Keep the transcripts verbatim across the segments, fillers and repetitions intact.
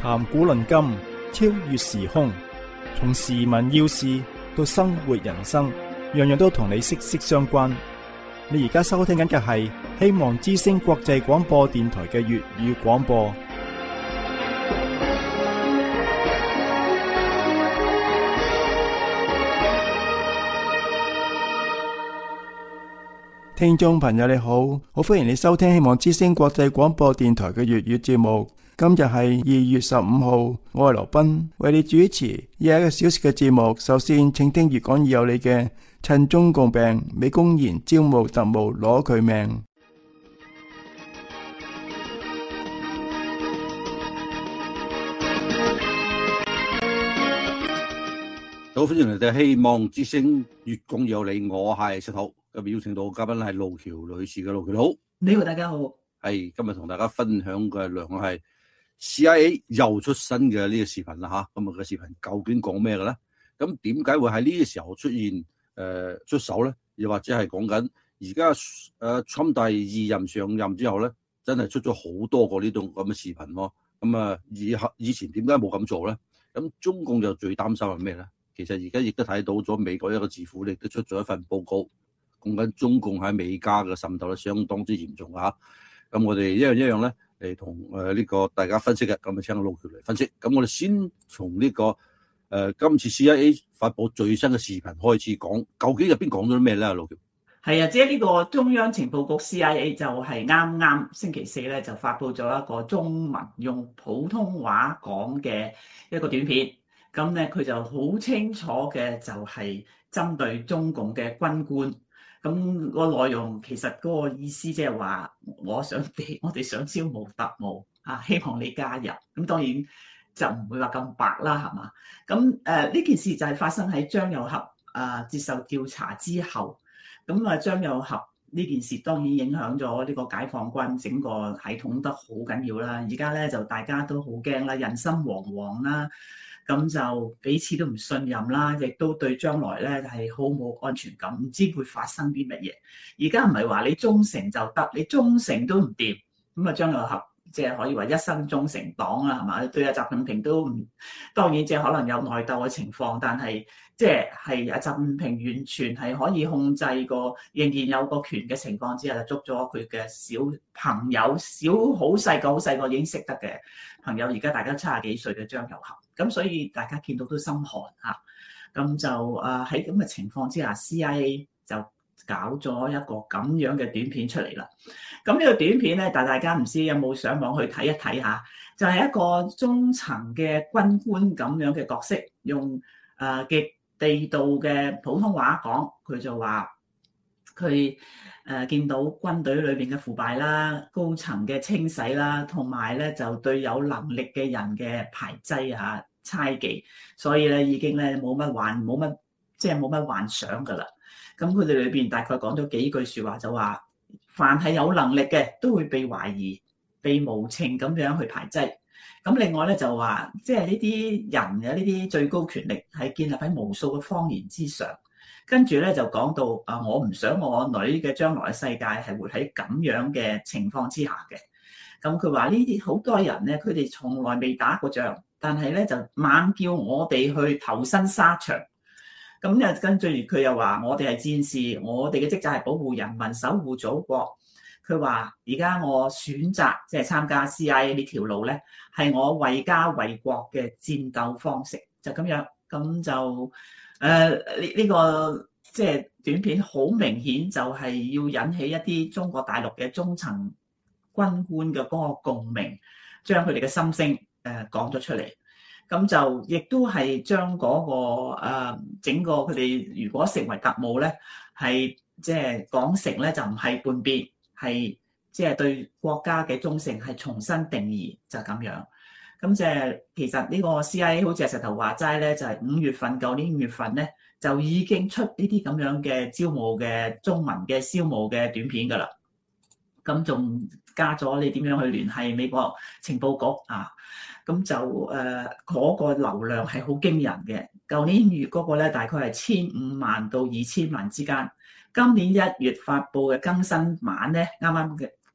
談古論今，超越時空，從時聞要事到生活人生，樣樣都同你息息相關。你而家收聽緊嘅係希望之聲國際廣播電台嘅粵語廣播。聽眾朋友你好，好歡迎你收聽希望之聲國際廣播電台嘅粵語節目。今日係二月十五號，我係羅賓，為你主持呢一個小時嘅節目。首先，請聽粵講有你嘅趁中共病，美公然招募特務攞佢命。 好，歡迎嚟到希望之聲粵講有你，我係石頭。今日邀請到嘉賓係路橋女士嘅。路橋好， 你好，大家好。 係今日同大家分享嘅內容係 C I A 又出新嘅呢個視頻啦吓。咁啊個視頻究竟講咩嘅咧？咁點解會喺呢個時候出現誒、呃、出手咧？又或者係講緊而家誒 Trump 第二任上任之後咧，真係出咗好多個呢種咁嘅視頻咯。咁啊以以前點解冇咁做咧？咁中共就最擔心係咩咧？其實而家亦都睇到咗美國一個智庫亦都出咗一份報告。講緊中共喺美加嘅滲透咧，相當之嚴重啊！咁我哋一樣一樣咧嚟同誒呢個大家分析嘅，咁啊請路橋嚟分析。咁我哋先從呢、這個誒、呃、今次 C I A 發佈最新嘅視頻開始講，究竟入邊講咗啲咩咧？路橋係啊，即係呢個中央情報局 C I A 就係啱啱星期四咧就發佈咗一個中文用普通話講嘅一個短片。咁咧佢就好清楚嘅就係針對中共嘅軍官。咁個內容其實嗰個意思即係話，我想俾我哋想招募特務啊，希望你加入。咁當然就唔會話咁白啦，係嘛？咁誒呢件事就係發生喺張又俠啊接受調查之後。咁啊張又俠呢件事當然影響咗呢個解放軍整個系統得好緊要啦。而家咧就大家都好驚啦，人心惶惶啦。咁就彼此都唔信任啦，亦都對將來咧係好冇安全感，唔知會發生啲乜嘢。而家唔係話你忠誠就得，你忠誠都唔掂，咁啊張又俠即係可以話一生忠誠黨啦，係嘛？對阿習近平都唔，當然即係可能有內鬥嘅情況，但係即係係阿習近平完全係可以控制個，仍然有個權嘅情況之下，就捉咗佢嘅小朋友，小好細個好細個已經識得嘅朋友，而家大家七十幾歲嘅張又俠。咁所以大家見到都心寒嚇，咁就誒喺咁嘅情況之下 ，C I A 就搞咗一個咁樣嘅短片出嚟啦。咁呢個短片咧，但大家唔知有冇上網去睇一睇下，就係、是、一個中層嘅軍官咁樣嘅角色，用誒極地道嘅普通話講，佢就話佢誒見到軍隊裏邊嘅腐敗啦、高層嘅清洗啦，同埋咧就對有能力嘅人嘅排擠嚇。猜忌，所以咧已經咧冇乜幻冇乜即係冇乜幻想噶啦。咁佢哋裏邊大概講咗幾句説話，就話凡係有能力嘅都會被懷疑、被無情咁樣去排擠。咁另外咧就話，即係呢啲人嘅呢啲最高權力係建立喺無數嘅謊言之上。跟住咧就講到啊，我唔想我女嘅將來嘅世界係活喺咁樣嘅情況之下嘅。咁佢話呢啲好多人咧，佢哋從來未打過仗。但係咧就猛叫我哋去投身沙場，咁又跟住佢又話我哋係戰士，我哋嘅職責係保護人民、守護祖國。佢話而家我選擇即係參加 C I A 呢條路咧，係我為家為國嘅戰鬥方式，就咁樣。咁就誒呢呢個即係短片好明顯就係要引起一啲中國大陸嘅中層軍官嘅嗰個共鳴，將佢哋嘅心聲誒講咗出嚟，咁就亦都係將嗰個誒整個佢哋如果成為特務咧，係即係講成咧就唔係叛變，係即係對國家嘅忠誠係重新定義，就咁樣。咁即係其實呢個 C I A 好似阿石頭話齋咧，就係五月份舊年五月份咧就已經出呢啲咁樣嘅招募嘅中文嘅招募嘅短片㗎啦。咁仲加咗你點樣去聯繫美國情報局啊？咁就誒嗰、呃那個流量係好驚人嘅。舊年五月嗰個咧大概係千五萬到二千萬之間。今年一月發布嘅更新版咧，啱啱嘅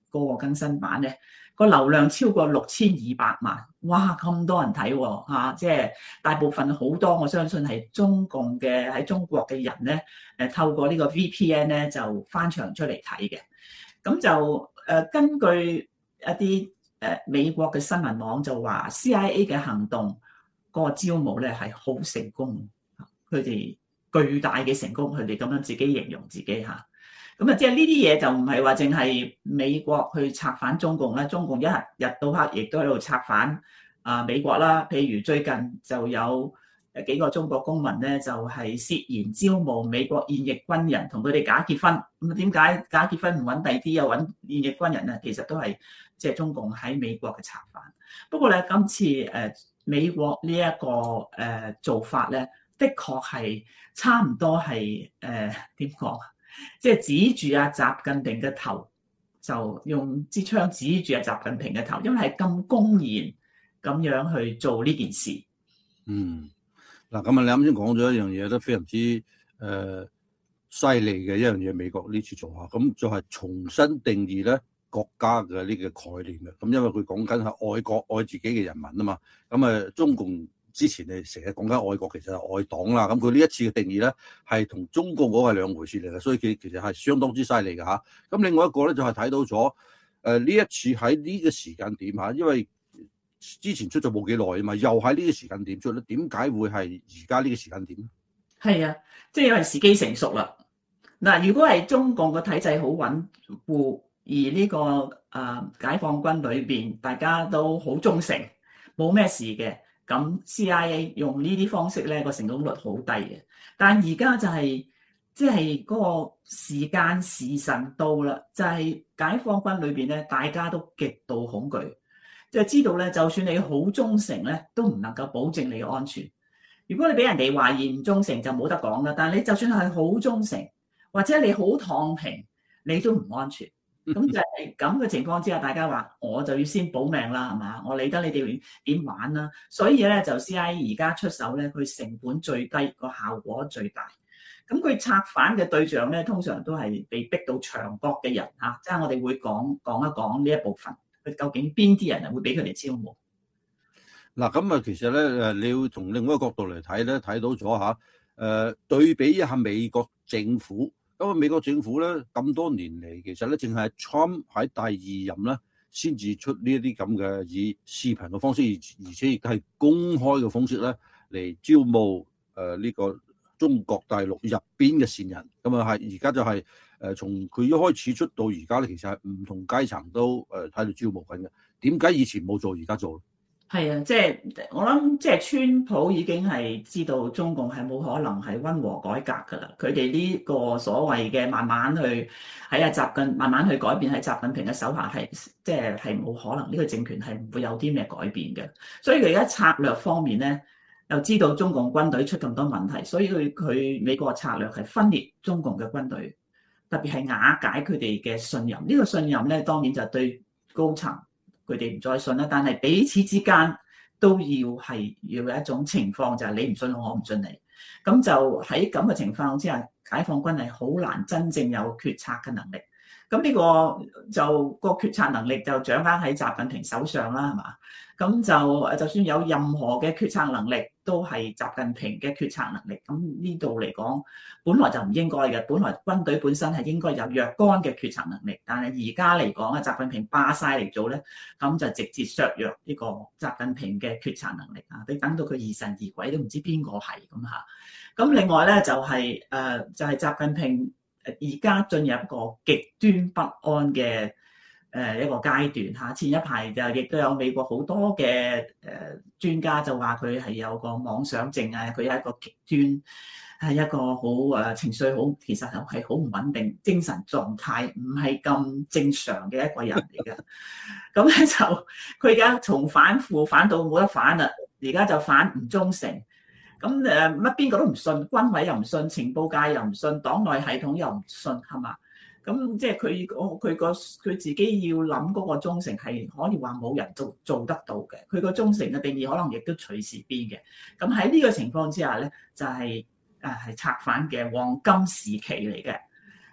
嗰個更新版咧，個流量超過六千二百萬，哇！咁多人睇喎嚇，即係大部分好多我相信係中共嘅喺中國嘅人咧，誒透過呢個 V P N 咧就翻牆出嚟睇嘅。咁就誒根據一啲誒美國嘅新聞網就話 C I A 嘅行動嗰個招募咧係好成功，佢哋巨大嘅成功，佢哋咁樣自己形容自己嚇。咁啊，即係呢啲嘢就唔係話淨係美國去策反中共啦，中共一日日到黑亦都喺度策反啊美國啦。譬如最近就有誒幾個中國公民咧，就係涉嫌招募美國現役軍人同佢哋假結婚。咁啊，點解假結婚唔揾第二啲又揾現役軍人啊？其實都係即係中共喺美國嘅策反。不過咧，今次誒美國呢一個誒做法咧，的確係差唔多係誒點講？即係指住阿習近平嘅頭，就用支槍指住阿習近平嘅頭，因為係咁公然咁樣去做呢件事。 嗯，嗱咁啊，你啱先講咗一樣嘢都非常之誒犀利嘅一樣嘢，美國呢次做下，咁就係重新定義咧國家嘅呢個概念嘅。咁因為佢講緊係愛國愛自己嘅人民啊嘛，咁啊中共之前你成日講緊愛國，其實係愛黨啦。咁佢呢一次嘅定義咧，係同中共嗰個係兩回事嚟嘅，所以佢其實係相當之犀利嘅嚇。咁另外一個咧就係睇到咗誒呢一次喺呢個時間點嚇，因為之前出咗冇幾耐啊嘛，又喺呢個時間點出咧，點解會係而家呢個時間點咧？ 係啊，即係因為時機成熟啦。嗱，如果係中共個體制好穩固，而呢個誒解放軍裏邊大家都好忠誠，冇咩事嘅。咁 C I A 用呢啲方式咧，個成功率好低嘅。但而家就係即係嗰個時間時辰到啦，就係、是、解放軍裏邊咧，大家都極度恐懼，即係知道咧，就算你好忠誠咧，都唔能夠保證你嘅安全。如果你俾人哋懷疑唔忠誠，就冇得講啦。但係你就算係好忠誠，或者你好躺平，你都唔安全。咁就係咁嘅情況之下，大家話我就要先保命啦，係嘛？我理得你哋點玩啦。所以咧就 C I A 而家出手咧，佢成本最低，個效果最大。咁佢策反嘅對象咧，通常都係被逼到牆角嘅人嚇，即係我哋會講講一講呢一部分，佢究竟邊啲人係會俾佢哋招募？ 嗱，咁啊，其實咧誒，你要從另外一個角度嚟睇咧，睇到咗嚇誒對比一下美國政府。咁啊，美國政府咧咁多年嚟，其實咧淨係 Trump 喺第二任咧，先至出呢一啲咁嘅以視頻嘅方式，而而且亦都係公開嘅方式咧嚟招募誒呢個中國大陸入邊嘅線人。咁啊係而家就係誒從佢一開始出到而家咧，其實係唔同階層都誒喺度招募緊嘅。點解以前冇做，而家做？ 係啊，即係我諗，即係川普已經係知道中共係冇可能係溫和改革㗎啦。佢哋呢個所謂嘅慢慢去喺阿習近慢慢去改變喺習近平嘅手下係，即係係冇可能呢個政權係唔會有啲咩改變嘅。所以佢而家策略方面咧，又知道中共軍隊出咁多問題，所以佢佢美國嘅策略係分裂中共嘅軍隊，特別係瓦解佢哋嘅信任。呢個信任咧，當然就對高層。佢哋唔再信啦，但係彼此之間都要係要有一種情況，就係你唔信我，我唔信你。咁就喺咁嘅情況之下，解放軍係好難真正有決策嘅能力。咁呢個就個決策能力就掌握喺習近平手上啦，係嘛？咁就就算有任何嘅決策能力，都係習近平嘅決策能力。咁呢度嚟講，本來就唔應該嘅。本來軍隊本身係應該有若干嘅決策能力，但係而家嚟講啊，習近平霸晒嚟做咧，咁就直接削弱呢個習近平嘅決策能力啊！你等到佢疑神疑鬼都唔知邊個係咁嚇。咁另外咧就係、是、誒就係、是、習近平而家進入一個極端不安嘅誒一個階段嚇。前一排就亦都有美國好多嘅誒專家就話佢係有個妄想症啊，佢係一個極端係一個好誒情緒好，其實係好唔穩定，精神狀態唔係咁正常嘅一個人嚟嘅。咁咧就佢而家從反腐反到冇得反啦，而家就反唔忠誠。咁誒乜邊個都唔信，軍委又唔信，情報界又唔信，黨內系統又唔信，係嘛？咁即係佢佢個佢自己要諗嗰個忠誠係可以話冇人做做得到嘅。佢個忠誠嘅定義可能亦都隨時變嘅。咁喺呢個情況之下咧，就係誒係策反嘅黃金時期嚟嘅。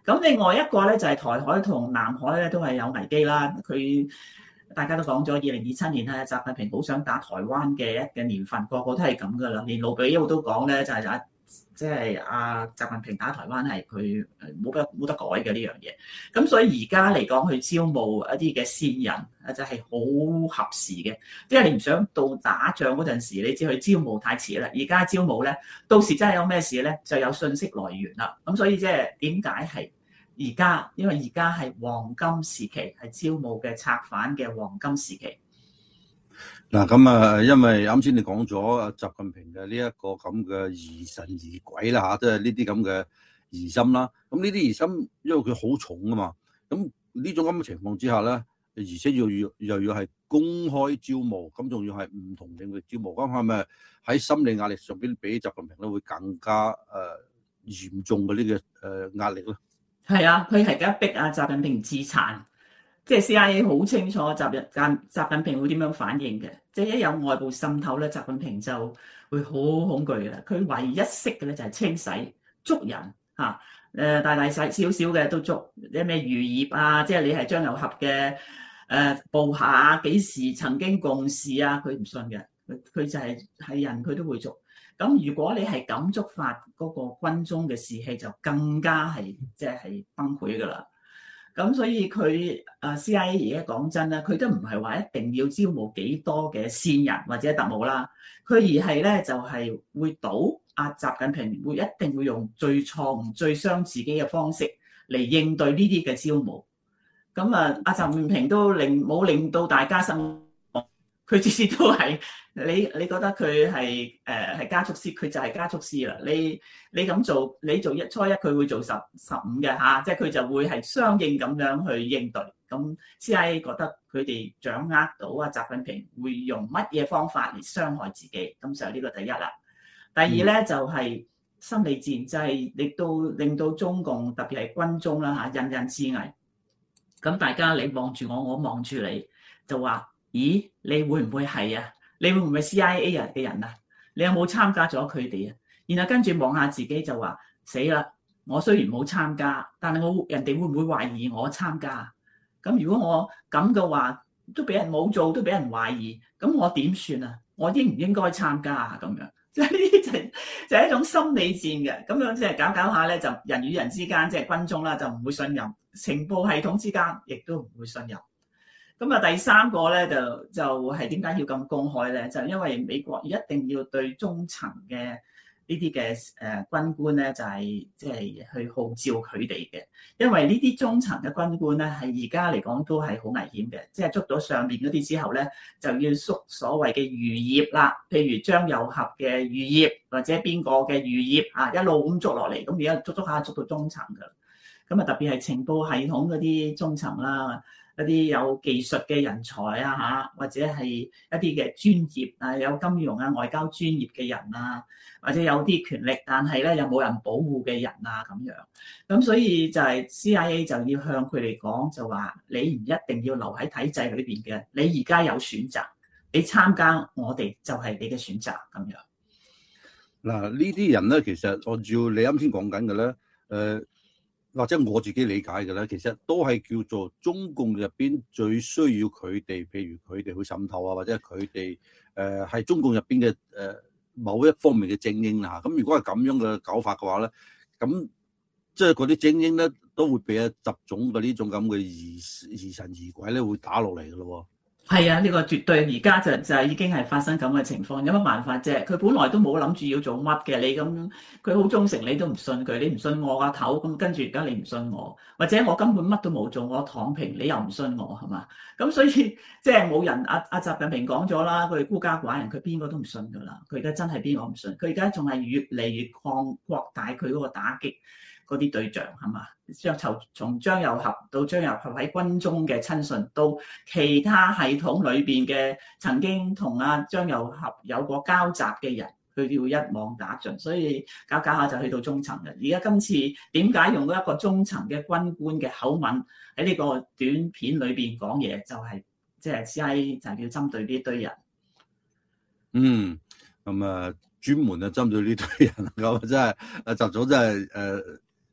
咁另外一個咧就係台海同南海咧都係有危機啦。佢大家都講咗，二零二七年咧，習近平好想打台灣嘅一嘅年份，個個都係咁噶啦。連盧比奧都講咧，就係啊，即係阿習近平打台灣係佢冇得冇得改嘅呢樣嘢。咁所以而家嚟講，去招募一啲嘅線人啊，就係好合時嘅。即係你唔想到打仗嗰陣時，你只去招募太遲啦。而家招募咧，到時真係有咩事咧，就有信息來源啦。咁所以即係點解係？而家，因為而家係黃金時期，係招募嘅策反嘅黃金時期。 嗱，咁啊，因為啱先你講咗啊，習近平嘅呢一個咁嘅疑神疑鬼啦嚇，即係呢啲咁嘅疑心啦。咁呢啲疑心，因為佢好重啊嘛。咁呢種咁嘅情況之下咧，而且要要又要係公開招募，咁仲要係唔同領域招募，咁係咪喺心理壓力上邊比習近平咧會更加誒嚴重嘅呢個誒壓力咧？ 係啊，佢係而家逼阿習近平自殘，即係 C I A 好清楚習日間習近平會點樣反應嘅，即係一有外部滲透咧，習近平就會好恐懼嘅啦。佢唯一識嘅咧就係清洗、捉人嚇，誒大大細少少嘅都捉，啲咩漁業啊，即係你係張又俠嘅誒部下，幾時曾經共事啊？佢唔信嘅，佢佢就係係人佢都會捉。咁如果你係咁觸發嗰個軍中嘅士氣，就更加係即係崩潰㗎啦。咁所以佢啊 C I A 而家講真啦，佢都唔係話一定要招募幾多嘅線人或者特務啦，佢而係咧就係會賭阿習近平會一定會用最錯誤、最傷自己嘅方式嚟應對呢啲嘅招募。咁啊，阿習近平都令冇令到大家失望，佢次次都係。你你覺得佢係誒係加速師，佢就係加速師啦。你你咁做，你做一初一，佢會做十十五嘅嚇，即係佢就會係相應咁樣去應對。咁 C I A 覺得佢哋掌握到啊習近平會用乜嘢方法嚟傷害自己，咁就係呢個第一啦。第二咧、嗯、就係心理戰，就係亦都令到中共特別係軍中啦嚇，人人自危。咁大家你望住我，我望住你，就話：咦，你會唔會係啊？你會唔會 C I A 人嘅人啊？你有冇參加咗佢哋啊？然後跟住望下自己就話：死啦！我雖然冇參加，但係我人哋會唔會懷疑我參加？咁如果我咁嘅話，都俾人冇做，都俾人懷疑，咁我點算啊？我應唔應該參加啊？咁樣即係呢啲就係就係一種心理戰嘅，咁樣即係搞搞下咧，就人與人之間即係軍中啦，就唔會信任，情報系統之間亦都唔會信任。咁啊，第三個咧就就係點解要咁公開咧？就因為美國一定要對中層嘅呢啲嘅誒軍官咧，就係即係去號召佢哋嘅。因為呢啲中層嘅軍官咧，係而家嚟講都係好危險嘅。即係捉到上面嗰啲之後咧，就要縮所謂嘅餘業啦。譬如張又俠嘅餘業，或者邊個嘅餘業啊，一路咁捉落嚟，咁而家捉捉下捉到中層㗎。咁啊，特別係情報系統嗰啲中層啦。一啲有技術嘅人才啊嚇，或者係一啲嘅專業啊，有金融啊、外交專業嘅人啊，或者有啲權力，但係咧又冇人保護嘅人啊咁樣。咁所以就係 C I A 就要向佢哋講，就話你唔一定要留喺體制裏邊嘅，你而家有選擇，你參加我哋就係你嘅選擇咁樣。 嗱，呢啲人咧，其實按照你啱先講緊嘅咧，誒、呃。或者我自己理解嘅咧，其實都係叫做中共入邊最需要佢哋，譬如佢哋去滲透啊，或者佢哋誒係中共入邊嘅誒某一方面嘅精英啦。咁如果係咁樣嘅搞法嘅話咧，咁即係嗰啲精英咧都會俾阿習總嘅呢種咁嘅疑疑神疑鬼咧會打落嚟嘅咯。 係啊，呢個絕對而家就就係已經係發生咁嘅情況，有乜辦法啫？佢本來都冇諗住要做乜嘅，你咁佢好忠誠，你都唔信佢，你唔信我個頭，咁跟住而家你唔信我，或者我根本乜都冇做，我躺平，你又唔信我係嘛？咁所以即係冇人，阿阿習近平講咗啦，佢哋孤家寡人，佢邊個都唔信㗎啦。佢而家真係邊個唔信？佢而家仲係越嚟越擴擴大佢嗰個打擊嗰啲對象係嘛？將從從張又俠到張又俠喺軍中嘅親信，到其他系統裏邊嘅曾經同阿張又俠有過交集嘅人，佢要一網打盡，所以搞搞下就去到中層嘅。而家今次點解用到一個中層嘅軍官嘅口吻喺呢個短片裏邊講嘢，就係即係 C I A 就係要針對呢堆人。 嗯，咁啊專門啊針對呢堆人咁真係阿習總真係誒。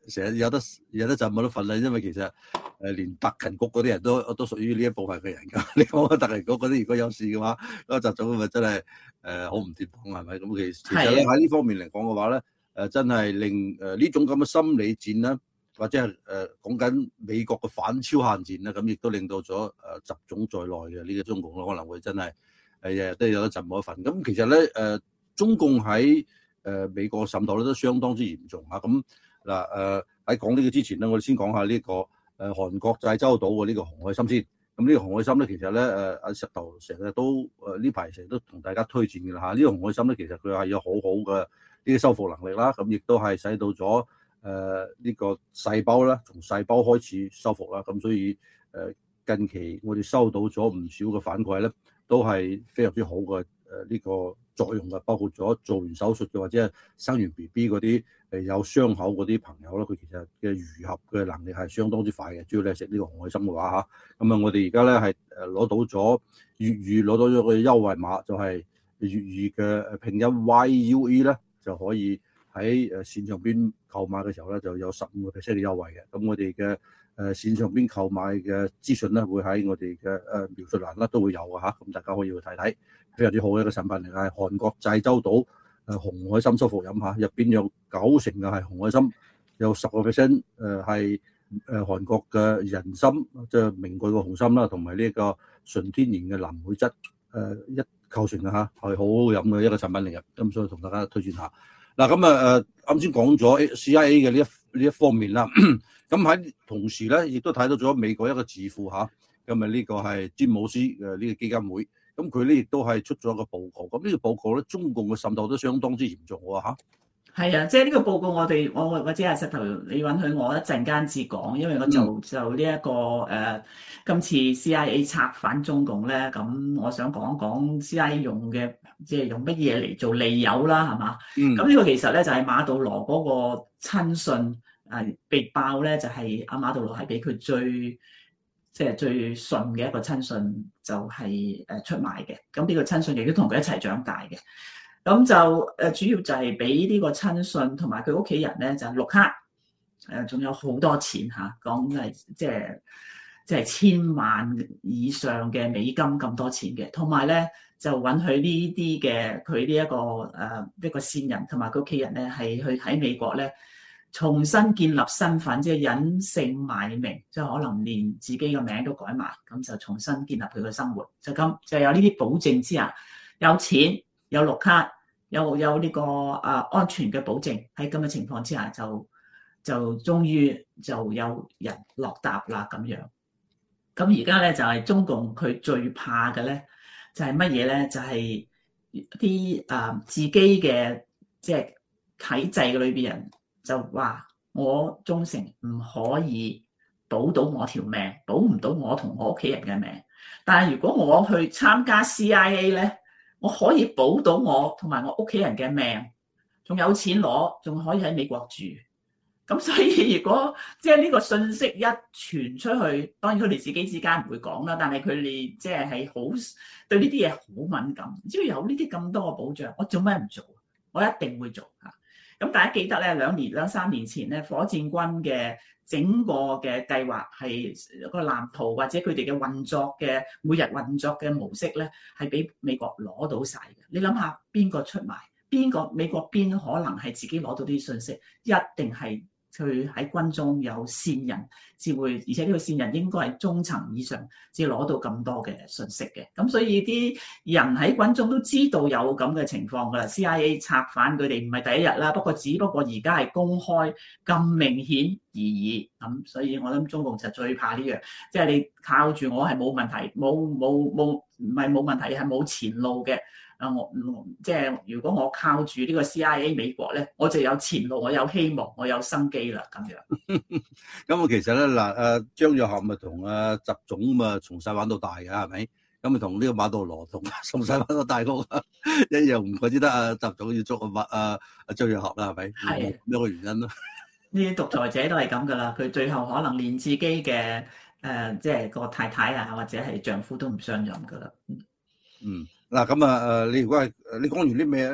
成日有得有得陣冇得瞓啦，因為其實誒、呃、連特勤局嗰啲人都都屬於呢一部分嘅人㗎。你講特勤局嗰啲如果有事嘅話，嗰、那個習總咪真係誒好唔掂當係咪？咁其其實咧喺呢方面嚟講嘅話咧，誒、呃、真係令誒呢、呃、種咁嘅心理戰啦，或者係誒講緊美國嘅反超限戰啦，咁亦都令到咗誒習總在內嘅呢個中共可能會真係誒日日都有得陣冇得瞓。咁其實咧誒、呃、中共喺誒、呃、美國滲透咧都相當之嚴重嚇咁。嗱誒喺講呢個之前咧，我哋先講下呢、這個誒、呃、韓國濟州島嘅呢個紅海參先。咁呢個紅海參咧，其實咧誒阿石頭成日都誒呢排成日都同大家推薦嘅啦嚇。呢、這個紅海參咧，其實佢係有好好嘅呢個修復能力啦。咁亦都係使到咗誒呢個細胞啦，從細胞開始修復啦。咁所以誒、呃、近期我哋收到咗唔少嘅反饋咧，都係非常之好嘅誒呢個作用嘅，包括咗做完手術嘅或者係生完 B B 嗰啲誒有傷口嗰啲朋友啦，佢其實嘅愈合嘅能力係相當之快嘅。主要你係食呢個紅海參嘅話嚇，咁啊我哋而家咧係誒攞到咗粵語攞到咗個優惠碼，就係、是、粵語嘅拼音 Y U E 咧，就可以喺誒線上邊購買嘅時候咧就有十五個 percent 嘅優惠嘅。咁我哋嘅誒線上邊購買嘅資訊咧會喺我哋嘅誒描述欄啦都會有嘅嚇，咁大家可以去睇睇。非常之好嘅一個產品嚟，係韓國濟州島誒紅海參修復飲嚇，入邊有九成嘅係紅海參，有十個 percent 誒係誒韓國嘅人參，即係名貴嘅紅參啦，同埋呢個純天然嘅藍莓質誒一構成嘅嚇，係好好飲嘅一個產品嚟嘅，咁所以同大家推薦下。嗱咁啊誒啱先講咗 C I A 嘅呢一呢一方面啦，咁喺同時咧亦都睇到咗美國一個智庫嚇，咁啊呢個係詹姆斯嘅呢個基金會。咁佢咧亦都係出咗一個報告，咁呢個報告咧，中共嘅滲透都相當之嚴重喎嚇。 係啊，即係呢個報告我哋我或者係石頭，你允許我一陣間至講，因為我就、嗯、就呢、這、一個誒、呃、今次 C I A 策反中共咧，咁我想講一講 C I A 用嘅即係用乜嘢嚟做利誘啦，係嘛？咁呢、嗯、個其實咧就係馬杜羅嗰個親信誒、呃、被爆咧，就係、是、阿馬杜羅係俾佢最。即係最信嘅一個親信就係誒出賣嘅，咁呢個親信亦都同佢一齊長大嘅，咁就誒主要就係俾呢個親信同埋佢屋企人咧就綠卡，誒仲有好多錢嚇，講係即係即係千萬以上嘅美金咁多錢嘅，同埋咧就允許呢啲嘅佢呢一個誒一個線人同埋佢屋企人咧係去喺美國咧。重新建立身份，即係隱姓埋名，即係可能連自己嘅名都改埋，咁就重新建立佢嘅生活。就咁就有呢啲保證之下，有錢有綠卡，有有呢個啊安全嘅保證。喺咁嘅情況之下，就就終於就有人落搭啦咁樣。咁而家咧就係中共佢最怕嘅咧，就係乜嘢咧？就係啲啊自己嘅即係體制嘅裏邊人。就話我忠誠唔可以保到我條命，保唔到我同我屋企人嘅命。但係如果我去參加 C I A 咧，我可以保到我同埋我屋企人嘅命，仲有錢攞，仲可以喺美國住。咁所以如果即係呢個信息一傳出去，當然佢哋自己之間唔會講啦，但係佢哋即係係好對呢啲嘢好敏感。只要有呢啲咁多嘅保障，我做咩唔做？我一定會做嚇。咁大家記得咧，兩年兩三年前咧，火箭軍嘅整個嘅計劃係個藍圖或者佢哋嘅運作嘅每日運作嘅模式咧，係俾美國攞到晒嘅。你諗下邊個出賣？邊個美國邊可能係自己攞到啲信息？一定係佢喺軍中有線人，至會，而且呢個線人應該係中層以上，至攞到咁多嘅信息嘅。咁所以啲人喺軍中都知道有咁嘅情況㗎啦。C I A 策反佢哋唔係第一日啦，不過只不過而家係公開咁明顯而已。咁所以我諗中共就最怕呢樣，即係你靠住我係冇問題，冇冇冇唔係冇問題，係冇前路嘅。啊！我即係如果我靠住呢個 C I A 美國咧，我就有前路，我有希望，我有生機啦咁樣。 咁啊，其實咧嗱，誒張若涵咪同阿習總啊從細玩到大嘅係咪？咁咪同呢個馬杜羅同從細玩到大個一樣，唔怪之得阿習總要捉阿馬阿阿張若涵啦係咪？係呢個原因咯。 呢啲獨裁者都係咁噶啦，佢最後可能連自己嘅誒、呃、即係個太太啊或者係丈夫都唔相任噶啦。 嗯。嗱咁啊誒，你如果係你講完啲咩？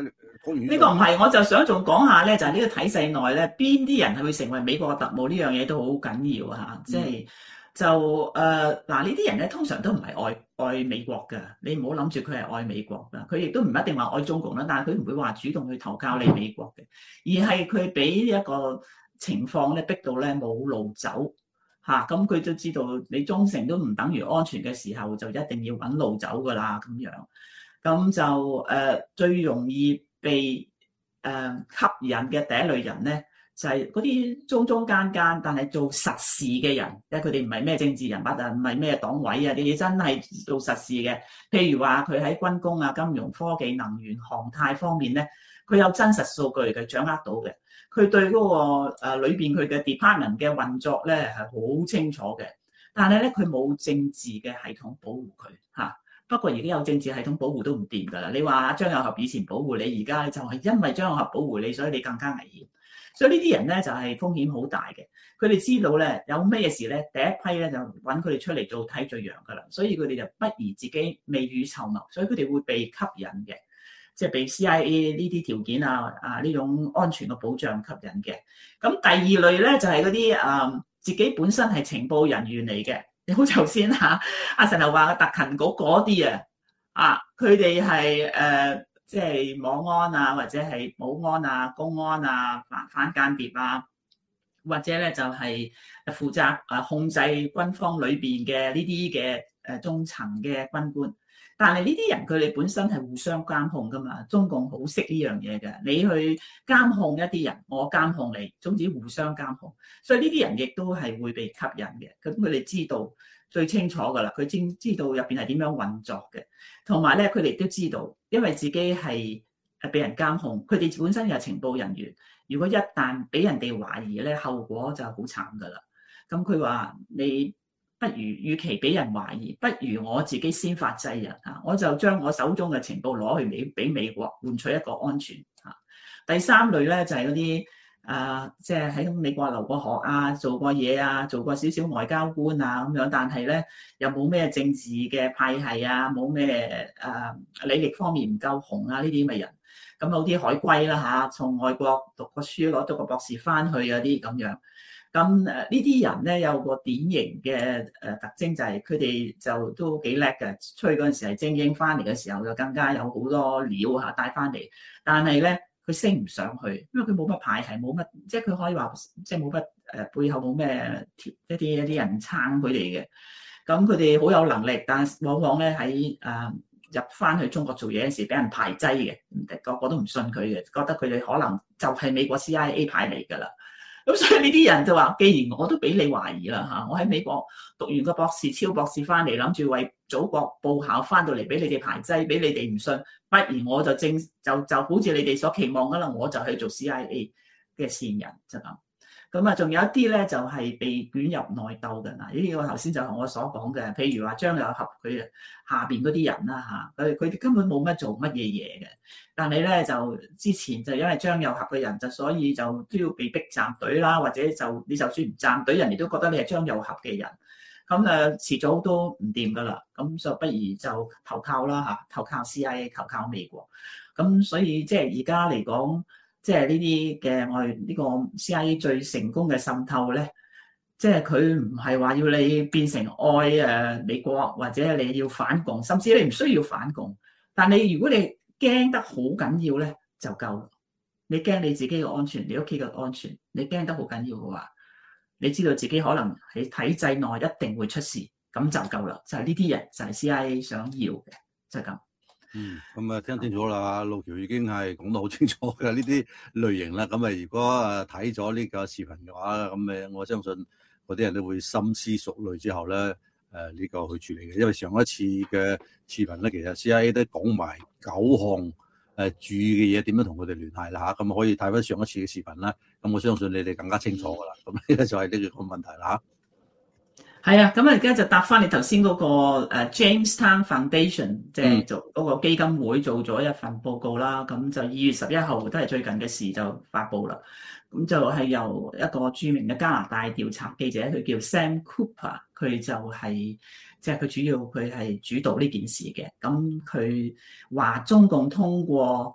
講完呢個唔係，我就想仲講下咧，就係、是、呢個體制內咧，邊啲人係會成為美國嘅特務呢樣嘢都好緊要嚇，即係就誒嗱呢啲人咧通常都唔係愛愛美國嘅，你唔好諗住佢係愛美國㗎，佢亦都唔一定話愛中共啦，但係佢唔會話主動去投靠你美國嘅，而係佢俾一個情況咧逼到咧冇路走嚇，咁、啊、佢就知道你忠誠都唔等於安全嘅時候，就一定要揾路走㗎啦咁樣，咁就誒、呃、最容易被誒、呃、吸引嘅第一類人咧，就係嗰啲中中間間，但係做實事嘅人，因為佢哋唔係咩政治人物啊，唔係咩黨委啊，啲嘢真係做實事嘅。譬如話佢喺軍工啊、金融科技、能源、航太方面咧，佢有真實數據嘅，掌握到嘅。佢對嗰、那個誒裏邊佢嘅 department 嘅運作咧係好清楚嘅，但係咧佢冇政治嘅系統保護佢嚇。啊不過而家有政治系統保護都唔掂㗎啦！你話張又俠以前保護你，而家就係因為張又俠保護你，所以你更加危險。所以呢啲人咧就係風險好大嘅。佢哋知道咧有咩事咧，第一批咧就揾佢哋出嚟做睇罪羊㗎啦。所以佢哋就不宜自己未雨綢繆，所以佢哋會被吸引嘅，即係被 C I A 呢啲條件啊啊呢種安全嘅保障吸引嘅。咁第二類咧就係嗰啲誒自己本身係情報人員嚟嘅。你好頭先嚇，阿神又話特勤局嗰啲啊，啊佢哋係誒即係網安啊，或者係保安啊、公安啊、反反間諜啊，或者咧就係負責誒控制軍方裏邊嘅呢啲嘅誒中層嘅軍官。但係呢啲人佢哋本身係互相監控噶嘛，中共好識呢樣嘢嘅，你去監控一啲人，我監控你，總之互相監控，所以呢啲人亦都係會被吸引嘅。咁佢哋知道最清楚噶啦，佢知知道入邊係點樣運作嘅，同埋咧佢哋都知道，因為自己係誒俾人監控，佢哋本身又係情報人員，如果一旦俾人哋懷疑咧，後果就好慘噶啦。咁佢話你。不如，與其俾人懷疑，不如我自己先發制人啊！我就將我手中嘅情報攞去美俾美國，換取一個安全啊。第三類咧就係嗰啲啊，即係喺美國留過學啊，做過嘢啊，做過少少外交官啊咁樣，但係咧又冇咩政治嘅派系啊，冇咩誒履歷方面唔夠紅啊呢啲咁嘅人。咁有啲海歸啦嚇，從外國讀過書攞到個博士翻去嗰啲咁樣。咁誒呢啲人咧有個典型嘅誒特徵就係佢哋就都幾叻嘅，出去嗰陣時係精英，翻嚟嘅時候就更加有好多料嚇帶翻嚟。但係咧佢升唔上去，因為佢冇乜派系，冇乜即係佢可以話即係冇乜誒背後冇咩一啲一啲人撐佢哋嘅。咁佢哋好有能力，但係往往咧喺誒入翻去中國做嘢嗰時俾人排擠嘅，個個都唔信佢嘅，覺得佢哋可能就係美國 C I A 派嚟㗎啦。咁所以呢啲人就話，既然我都俾你懷疑啦嚇，我喺美國讀完個博士、超博士翻嚟，諗住為祖國報效，翻到嚟俾你哋排擠，俾你哋唔信，不如我就正就就好似你哋所期望噶啦，我就去做 C I A 嘅線人就咁。咁啊，仲有一啲咧就係被捲入內鬥嘅嗱，呢啲我頭先就係我所講嘅，譬如話張又俠佢下邊嗰啲人啦嚇，佢佢哋根本冇乜做乜嘢嘢嘅，但係咧就之前就因為張又俠嘅人就所以就都要被逼站隊啦，或者就你就算唔站隊，人哋都覺得你係張又俠嘅人，咁誒遲早都唔掂噶啦，咁就不如就投靠啦嚇，投靠 C I A， 投靠美國，咁所以即係而家嚟講。即係呢啲嘅我哋呢個 C I A 最成功嘅滲透咧，即係佢唔係話要你變成愛誒美國，或者你要反共，甚至你唔需要反共。但你如果你驚得好緊要咧，就夠。你驚你自己嘅安全，你屋企嘅安全，你驚得好緊要嘅話，你知道自己可能喺體制內一定會出事，咁就夠啦。就係呢啲人就係 C I A 想要嘅，就係咁。 嗯，咁啊聽清楚啦，路橋已經係講得好清楚嘅呢啲類型啦。咁啊，如果誒睇咗呢個視頻嘅話，咁誒我相信嗰啲人都會深思熟慮之後咧，誒、這、呢個去處理嘅。因為上一次嘅視頻咧，其實 C I A 都講埋九項誒注意嘅嘢，點樣同佢哋聯繫啦嚇。咁可以睇翻上一次嘅視頻啦。咁我相信你哋更加清楚噶啦。咁呢個就係呢個問題啦。 係啊，咁啊而家就答翻你頭先嗰個誒 Jamestown Foundation，即係做嗰個基金會做咗一份報告啦。咁就二月十一號都係最近嘅事就發布啦。咁就係由一個著名嘅加拿大調查記者，佢叫 Sam Cooper，佢就係即係佢主要佢係主導呢件事嘅。咁佢話中共通過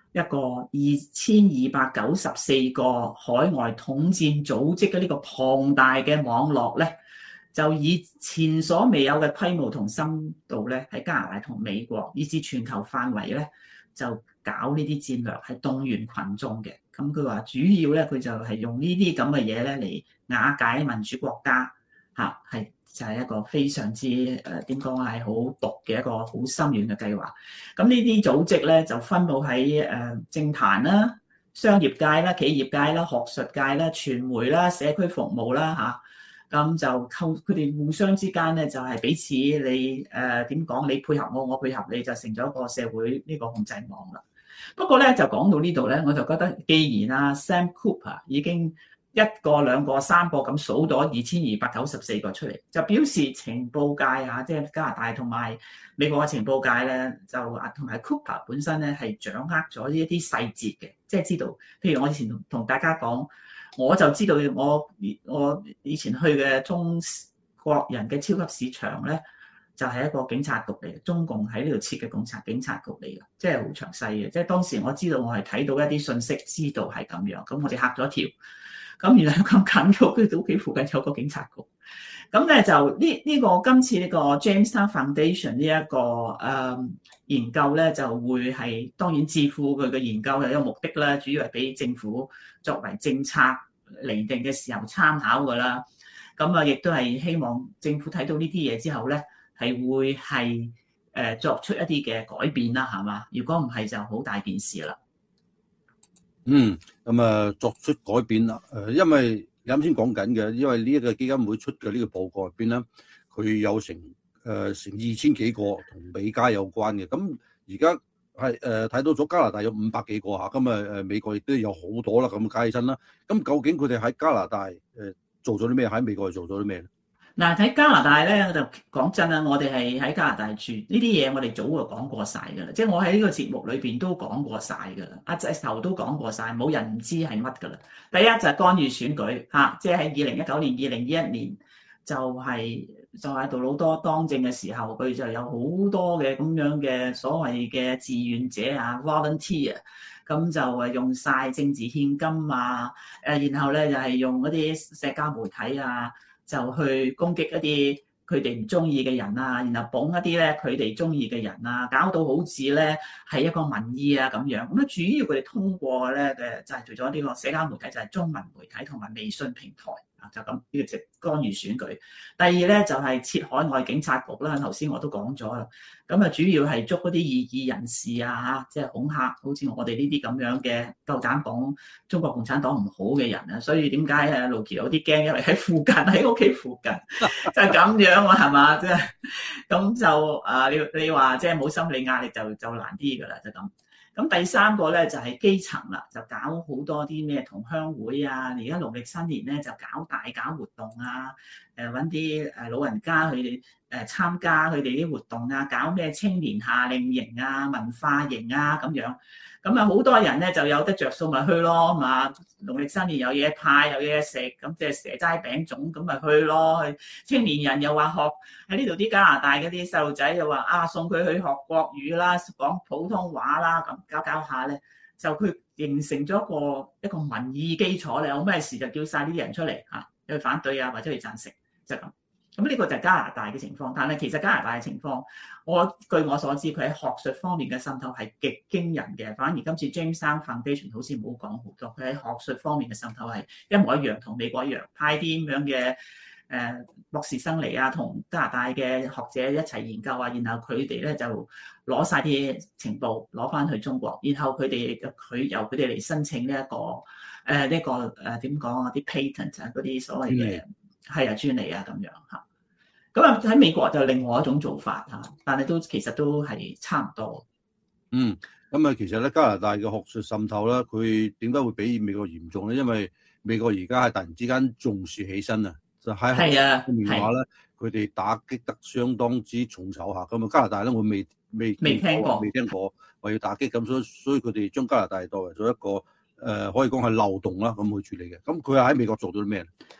一個二千二百九十四個海外統戰組織嘅呢個龐大嘅網絡咧，就以前所未有嘅規模同深度咧，喺加拿大同美國以至全球範圍咧，就搞呢啲戰略係動員群眾嘅。咁佢話主要咧，佢就係用呢啲咁嘅嘢咧嚟瓦解民主國家嚇，係就係一個非常之誒點講係好毒嘅一個好深遠嘅計劃。咁呢啲組織咧就分佈喺誒政壇啦、商業界啦、企業界啦、學術界啦、傳媒啦、社區服務啦嚇。咁就溝佢哋互相之間咧就係彼此你誒點講？你配合我，我配合你，就成咗一個社會呢個控制網啦。不過咧就講到呢度咧，我就覺得既然啊 Sam Cooper 已經一個兩個三個咁數咗二千二百九十四個出嚟，就表示情報界啊，即係加拿大同埋美國嘅情報界咧，就啊同埋 Cooper 本身咧係掌握咗呢一啲細節嘅，即係知道。譬如我以前同大家講，我就知道我我以前去嘅中國人嘅超級市場咧，就係一個警察局嚟嘅，中共喺呢度設嘅警察警察局嚟嘅，即係好詳細嘅。即係當時我知道我係睇到一啲信息，知道係咁樣，咁我哋嚇咗一跳。咁原來咁近嘅，佢屋企附近有個警察局。咁咧就呢呢、這個今次呢個 Jamestown Foundation 呢、這、一個誒、嗯、研究咧，就會係當然智庫佢嘅研究係一個目的啦，主要係俾政府作為政策釐定嘅時候參考㗎啦。咁啊，亦都係希望政府睇到呢啲嘢之後咧，係會係誒作出一啲嘅改變啦，係嘛？如果唔係就好大件事啦。 嗯，咁啊作出改變啦。誒，因為你啱先講緊嘅，因為呢一個基金會出嘅呢個報告入邊咧，佢有成誒、呃、成二千幾個同美加有關嘅。咁而家係誒睇到咗加拿大有五百幾個嚇，咁啊誒美國亦都有好多啦，咁加起身啦。咁究竟佢哋喺加拿大誒做咗啲咩？喺美國做咗啲咩咧？嗱， 喺加拿大咧，我就講真啦，我哋係喺加拿大住呢啲嘢，我哋早就講過晒㗎啦。即係我喺呢個節目裏邊都講過晒㗎啦，阿仔頭都講過晒，冇人唔知係乜㗎啦。第一就係干預選舉嚇，即係喺二零一九年、二零二一年就係、是、就係杜魯多當政嘅時候，佢就有好多嘅咁樣嘅所謂嘅志願者啊 volunteer， 咁就係用晒政治獻金啊，誒，然後咧就係、是、用嗰啲社交媒體啊。就去攻擊一啲佢哋唔中意嘅人啊，然後捧一啲咧佢哋中意嘅人啊，搞到好似咧係一個民意啊咁樣。咁咧主要佢哋通過嘅咧嘅就係除咗呢個社交媒體，就係中文媒體同埋微信平台啊，就咁呢個即干預選舉。第二咧就係設海外警察局啦，頭先我都講咗啦。咁啊主要係捉嗰啲異議人士啊，即係恐嚇，好似我哋呢啲咁樣嘅夠膽講中國共產黨唔好嘅人啊。所以點解啊路奇有啲驚，因為喺附近喺屋企附近就係咁樣啊，係嘛？即係咁就啊，你你話即係冇心理壓力就就難啲㗎啦，就咁。咁第三個咧就係基層啦，就搞好多啲咩同鄉會啊，而家農曆新年咧就搞大搞活動啊，誒揾啲誒老人家佢哋誒參加佢哋啲活動啊，搞咩青年夏令營啊、文化營啊咁樣，咁啊好多人咧就有得着數咪去咯，嘛農曆新年有嘢派有嘢食，咁即係蛇齋餅粽咁咪去咯。青年人又話學喺呢度啲加拿大嗰啲細路仔又話啊送佢去學國語啦，講普通話啦，咁搞搞下咧就佢形成咗一個一個民意基礎咧，有咩事就叫晒呢啲人出嚟嚇，去反對啊或者去贊成，就咁。咁呢個就係加拿大嘅情況，但係其實加拿大嘅情況，我據我所知，佢喺學術方面嘅滲透係極驚人嘅。反而今次 Jamestown Foundation 好似冇講好多，佢喺學術方面嘅滲透係一模一樣，同美國一樣，派啲咁樣嘅誒博士生嚟啊，同加拿大嘅學者一齊研究啊，然後佢哋咧就攞晒啲情報攞翻去中國，然後佢哋佢由佢哋嚟申請呢、這、一個誒呢、呃這個誒點講啊啲 patent 啊嗰啲所謂嘅係啊專利啊咁樣嚇。咁啊喺美國就另外一種做法嚇，但係都其實都係差唔多。 嗯，咁啊其實咧加拿大嘅學術滲透咧，佢點解會比美國嚴重咧？因為美國而家係突然之間重視起身啊，就喺學術方面話咧，佢哋打擊得相當之重手嚇。咁啊加拿大咧，我未未未聽過， 未聽過話要打擊咁，所以所以佢哋將加拿大作為咗一個誒、呃、可以講係漏洞啦，咁去處理嘅。咁佢係喺美國做到啲咩？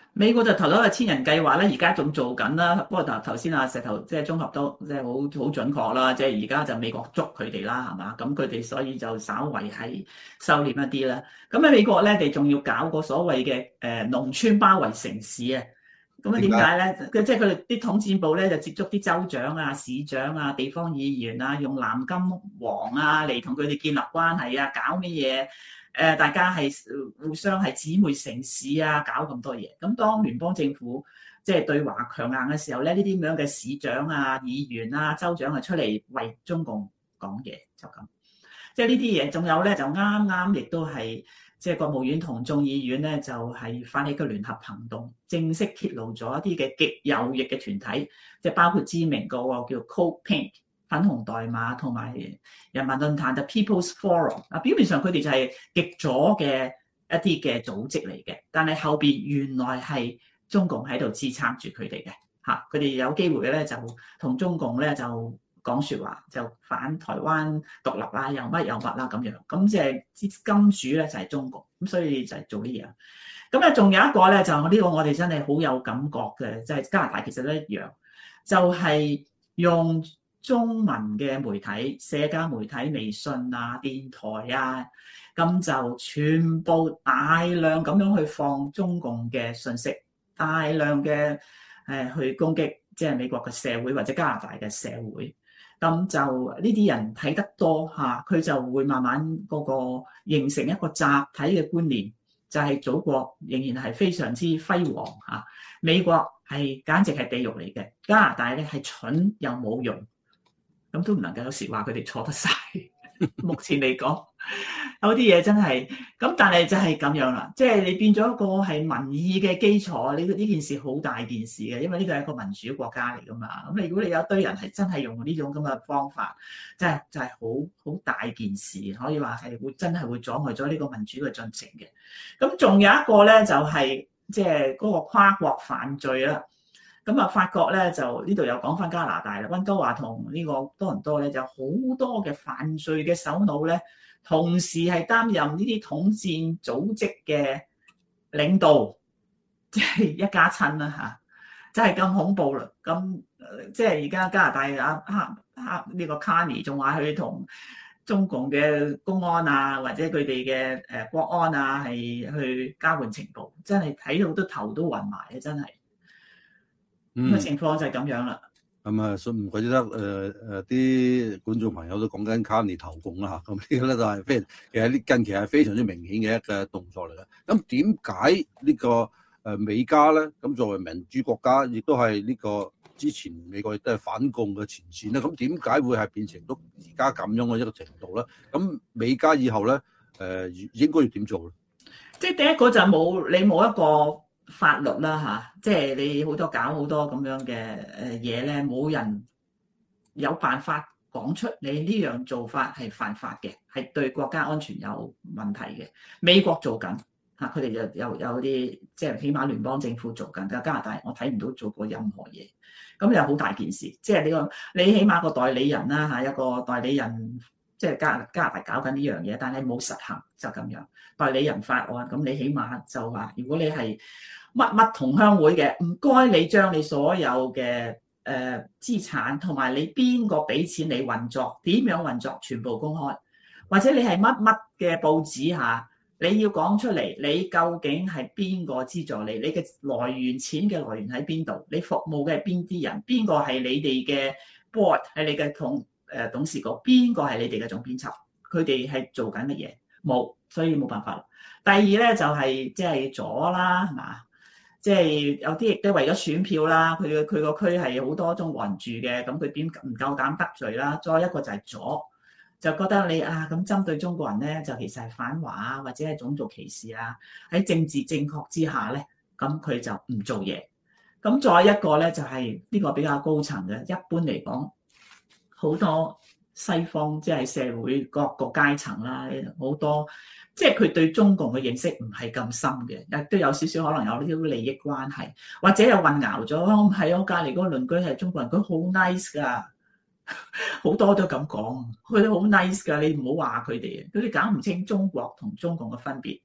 美國就投咗個千人計劃咧，而家仲做緊啦。不過頭頭先阿石頭即係綜合都即係好好準確啦。即係而家就美國捉佢哋啦，係嘛？咁佢哋所以就稍為係收斂一啲啦。咁喺美國咧，哋仲要搞個所謂嘅誒農村包圍城市啊。咁啊點解咧？佢即係佢哋啲統戰部咧就接觸啲州長啊、市長啊、地方議員啊，用藍金黃啊嚟同佢哋建立關係啊，搞乜嘢？誒，大家係互相係姊妹城市啊，搞咁多嘢。咁當聯邦政府即係對華強硬嘅時候咧，呢啲咁樣嘅市長啊、議員啊、州長啊出嚟為中共講嘢，就咁。即係呢啲嘢，仲有咧就啱啱亦都係即係國務院同眾議院咧就係發起個聯合行動，正式揭露咗一啲嘅極右翼嘅團體，即係包括知名嗰個叫 Code Pink。粉紅代碼同埋人民論壇嘅 People's Forum 啊，表面上佢哋就係極左嘅一啲嘅組織嚟嘅，但係後邊原來係中共喺度支撐住佢哋嘅嚇，佢哋有機會咧就同中共咧就講説話，就反台灣獨立啦，又乜又乜啦咁樣，咁即係金主咧就係中共，咁所以就係做呢樣。咁咧仲有一個咧就呢個我哋真係好有感覺嘅，即係加拿大其實都一樣，就係用中文嘅媒體、社交媒體、微信啊、電台啊，咁就全部大量咁樣去放中共嘅信息，大量嘅誒去攻擊，即係美國嘅社會或者加拿大嘅社會。咁就呢啲人睇得多嚇，佢就會慢慢嗰個形成一個集體嘅觀念，就係祖國仍然係非常之輝煌嚇，美國係簡直係地獄嚟嘅，加拿大咧係蠢又冇用。咁都唔能夠有時話佢哋錯得晒。目前嚟講，有啲嘢真係咁，但係就係咁樣啦。即係你變咗一個係民意嘅基礎，呢呢件事好大件事嘅，因為呢個係一個民主國家嚟噶嘛。咁你如果你有堆人係真係用呢種咁嘅方法，真係就係好好大件事，可以話係會真係會阻礙咗呢個民主嘅進程嘅。咁仲有一個咧，就係即係嗰個跨國犯罪啦。咁啊，法國咧就呢度又講翻加拿大啦，溫哥華同呢個多倫多咧就好多嘅犯罪嘅首腦咧，同時係擔任呢啲統戰組織嘅領導，即係一家親啦嚇，真係咁恐怖啦！咁即係而家加拿大啊哈哈呢個 Carney 仲話佢同中共嘅公安啊，或者佢哋嘅誒國安啊係去交換情報，真係睇到都頭都暈埋啊！真係。咁嘅情況就係咁樣啦。 咁啊，所以唔怪之得誒誒啲觀眾朋友都講緊卡尼投共啦嚇。咁呢個咧就係非其實呢近期係非常之明顯嘅一個動作嚟嘅。咁點解呢個誒美加咧？咁作為民主國家，亦都係呢個之前美國亦都係反共嘅前線咧。咁點解會係變成到而家咁樣嘅一個程度咧？咁美加以後咧誒、呃、應該要點做咧？ 即係第一個就冇你冇一個法律啦嚇，即係你好多搞好多咁樣嘅誒嘢咧，冇人有辦法講出你呢樣做法係犯法嘅，係對國家安全有問題嘅。美國做緊嚇，佢哋就有有啲即係起碼聯邦政府做緊，但加拿大我睇唔到做過任何嘢，咁又好大件事。即係呢個你起碼個代理人啦嚇，一個代理人即係加加拿大搞緊呢樣嘢，但係冇實行就咁樣。代理人法案咁，你起碼就話，如果你係乜乜同鄉會嘅，唔該你將你所有嘅誒、呃、資產同埋你邊個俾錢你運作，點樣運作全部公開，或者你係乜乜嘅報紙嚇，你要講出嚟，你究竟係邊個資助你？你嘅來源錢嘅來源喺邊度？你服務嘅係邊啲人？邊個係你哋嘅 board 係你嘅統誒董事局？邊個係你哋嘅總編輯？佢哋係做緊乜嘢？冇，所以冇辦法。第二咧就係即係左啦，係嘛？即係有啲亦都為咗選票啦，佢嘅佢個區係好多中國人住嘅，咁佢點唔夠膽得罪啦？再一個就係左，就覺得你啊咁針對中國人咧，就其實係反華啊，或者係種族歧視啊。喺政治正確之下咧，咁佢就唔做嘢。咁再一個咧就係呢個比較高層嘅，一般嚟講，好多西方即係社會各個階層啦，好多。即係佢對中共嘅認識唔係咁深嘅，亦都有少少可能有呢啲利益關係，或者又混淆咗。我係我隔離嗰個鄰居係中國人，佢好 nice 㗎，好多都咁講，佢哋好 nice 㗎，你唔好話佢哋，佢哋搞唔清中國同中共嘅分別。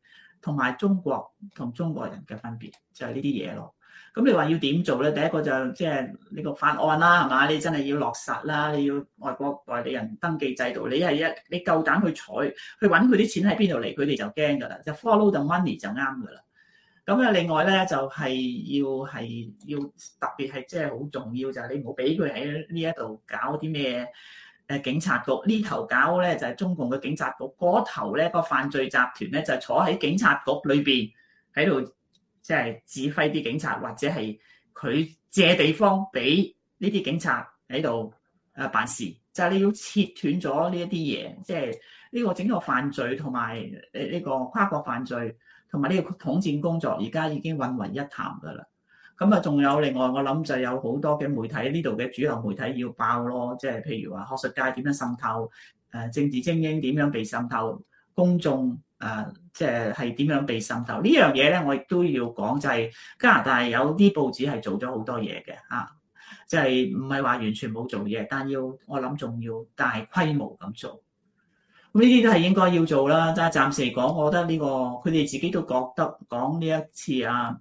同埋中國同中國人嘅分別，就係呢啲嘢咯。咁你話要點做咧？第一個就即係呢個法案啦，係嘛？你真係要落實啦，你要外國代理人登記制度，你係一你夠膽去採去揾佢啲錢喺邊度嚟，佢哋就驚㗎啦，就 follow the money 就啱㗎啦。咁啊，另外咧就係要係要特別係即係好重要，就係你唔好俾佢喺呢一度搞啲咩誒警察局呢頭搞咧，就係中共嘅警察局嗰頭咧，個犯罪集團咧就坐喺警察局裏邊喺度即係指揮啲警察，或者係佢借地方俾呢啲警察喺度誒辦事，就係你要切斷咗呢一啲嘢，即係呢個整個犯罪同埋誒呢個跨國犯罪。同埋呢個統戰工作，而家已經混為一談㗎啦。咁啊，仲有另外，我諗就有好多嘅媒體，呢度嘅主流媒體要爆咯，即係譬如話學術界點樣滲透，誒政治精英點樣被滲透，公眾誒即係係點樣被滲透呢樣嘢咧，我亦都要講，就係加拿大有啲報紙係做咗好多嘢嘅啊，即係唔係話完全冇做嘢，但要我諗仲要大規模咁做。咁呢啲都係應該要做啦，但係暫時嚟講，我覺得呢個佢哋自己都覺得講呢一次啊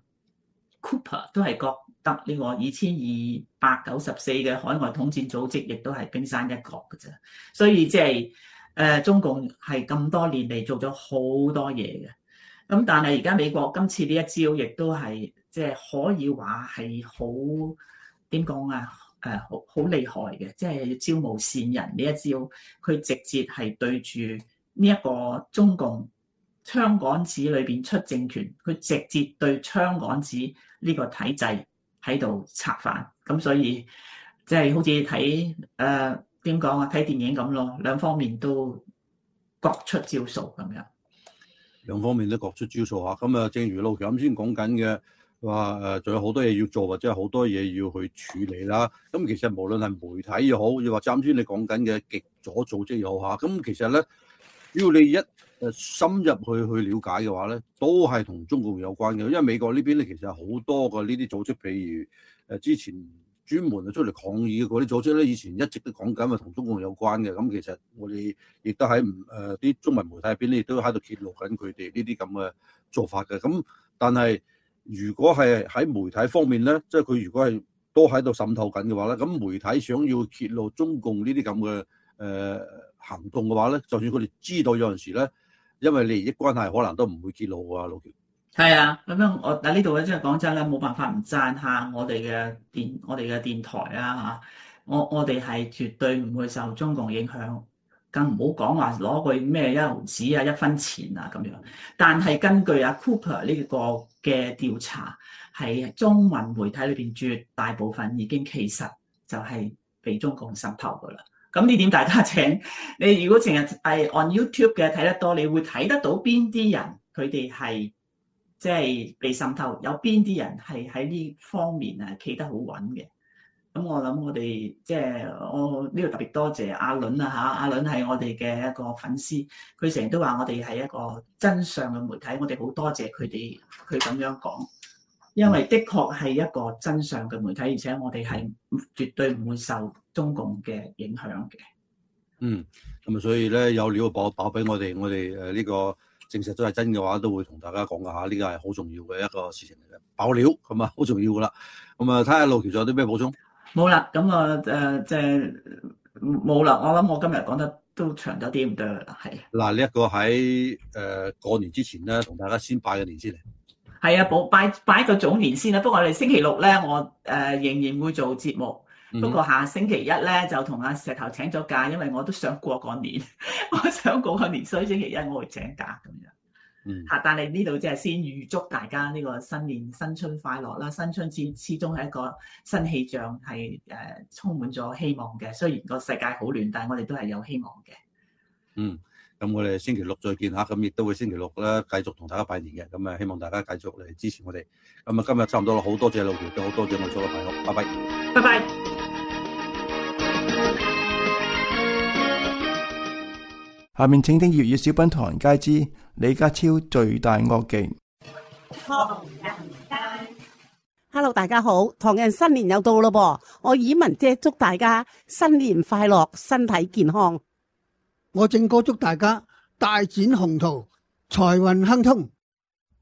Cooper 都係覺得呢個二千二百九十四嘅海外統戰組織亦都係冰山一角嘅啫。所以即係誒中共係咁多年嚟做咗好多嘢嘅。咁但係而家美國今次呢一招亦都係即係可以話係好點講啊？誒好好厲害嘅，即係招募善人呢一招，佢直接係對住呢一個中共槍桿子裏邊出政權，佢直接對槍桿子呢個體制喺度策反，咁所以即係好似睇誒點講啊，睇電影咁咯，兩方面都各出招數咁樣。 兩方面都各出招數嚇，咁啊，正如路橋啱先講緊嘅。話誒，仲有好多嘢要做，或者係好多嘢要去處理啦。咁其實無論係媒體又好，又或者啱先你講緊嘅極左組織又好嚇，咁其實咧，只要你一誒深入去去了解嘅話咧，都係同中共有關嘅。因為美國呢邊咧，其實好多嘅呢啲組織，譬如誒之前專門啊出嚟抗議嘅嗰啲組織咧，以前一直都講緊話同中共有關嘅。咁其實我哋亦都喺唔誒啲中文媒體入邊咧，亦都喺度揭露緊佢哋呢啲咁嘅做法嘅。咁但係，如果係喺媒體方面咧，即係佢如果係都喺度滲透緊嘅話咧，咁媒體想要揭露中共呢啲咁嘅誒行動嘅話咧，就算佢哋知道有陣時咧，因為利益關係，可能都唔會揭露啊，老喬。 係啊，咁樣我喺呢度咧，即係講真咧，冇辦法唔讚下我哋嘅電我哋嘅電台啊嚇，我我哋係絕對唔會受中共影響。更唔好講話攞佢咩一毫子啊一分錢啊咁樣，但係根據阿 Cooper 呢個嘅調查，係中文媒體裏邊絕大部分已經其實就係被中共滲透噶啦。咁呢點大家請你如果成日係 on YouTube 嘅睇得多，你會睇得到邊啲人佢哋係即係被滲透，有邊啲人係喺呢方面啊企得好穩嘅。咁我諗我哋即係我呢度特別多謝阿倫啊嚇，阿倫係我哋嘅一個粉絲，佢成日都話我哋係一個真相嘅媒體，我哋好多謝佢哋佢咁樣講，因為的確係一個真相嘅媒體，而且我哋係絕對唔會受中共嘅影響嘅。 嗯，咁啊，所以咧有料爆爆俾我哋，我哋誒呢個證實都係真嘅話，都會同大家講噶嚇，呢個係好重要嘅一個事情嚟嘅，爆料咁啊，好重要噶啦。咁啊，睇下路橋仲有啲咩補充？ 冇啦，咁我誒即係冇啦。我諗我今日講得都長咗啲，唔得啦，係。嗱， 呢一個喺誒過年之前咧，同大家先拜個年先嚟。 係啊，保拜拜個早年先啦。不過我哋星期六咧，我誒、呃、仍然會做節目。不過下星期一咧就同阿石頭請咗假，因為我都想過個年，我想過個年，所以星期一我會請假咁樣。 嗯， 嚇！但係呢度即係先預祝大家呢個新年新春快樂啦！新春始始終係一個新氣象，係誒充滿咗希望嘅。雖然個世界好亂，但係我哋都係有希望嘅。 嗯，咁我哋星期六再見嚇，咁亦都會星期六咧繼續同大家拜年嘅。咁啊，希望大家繼續嚟支持我哋。咁啊，今日差唔多啦，好多謝路橋，都好多謝我所有朋友，拜拜， 拜拜。 下面請聽粵語小品唐人街之李家超最大惡極。 唐人街 ，Hello， 大家好，唐人新年又到咯噃，我以文姐祝大家新年快樂，身體健康。 我正哥祝大家大展宏圖，財運亨通。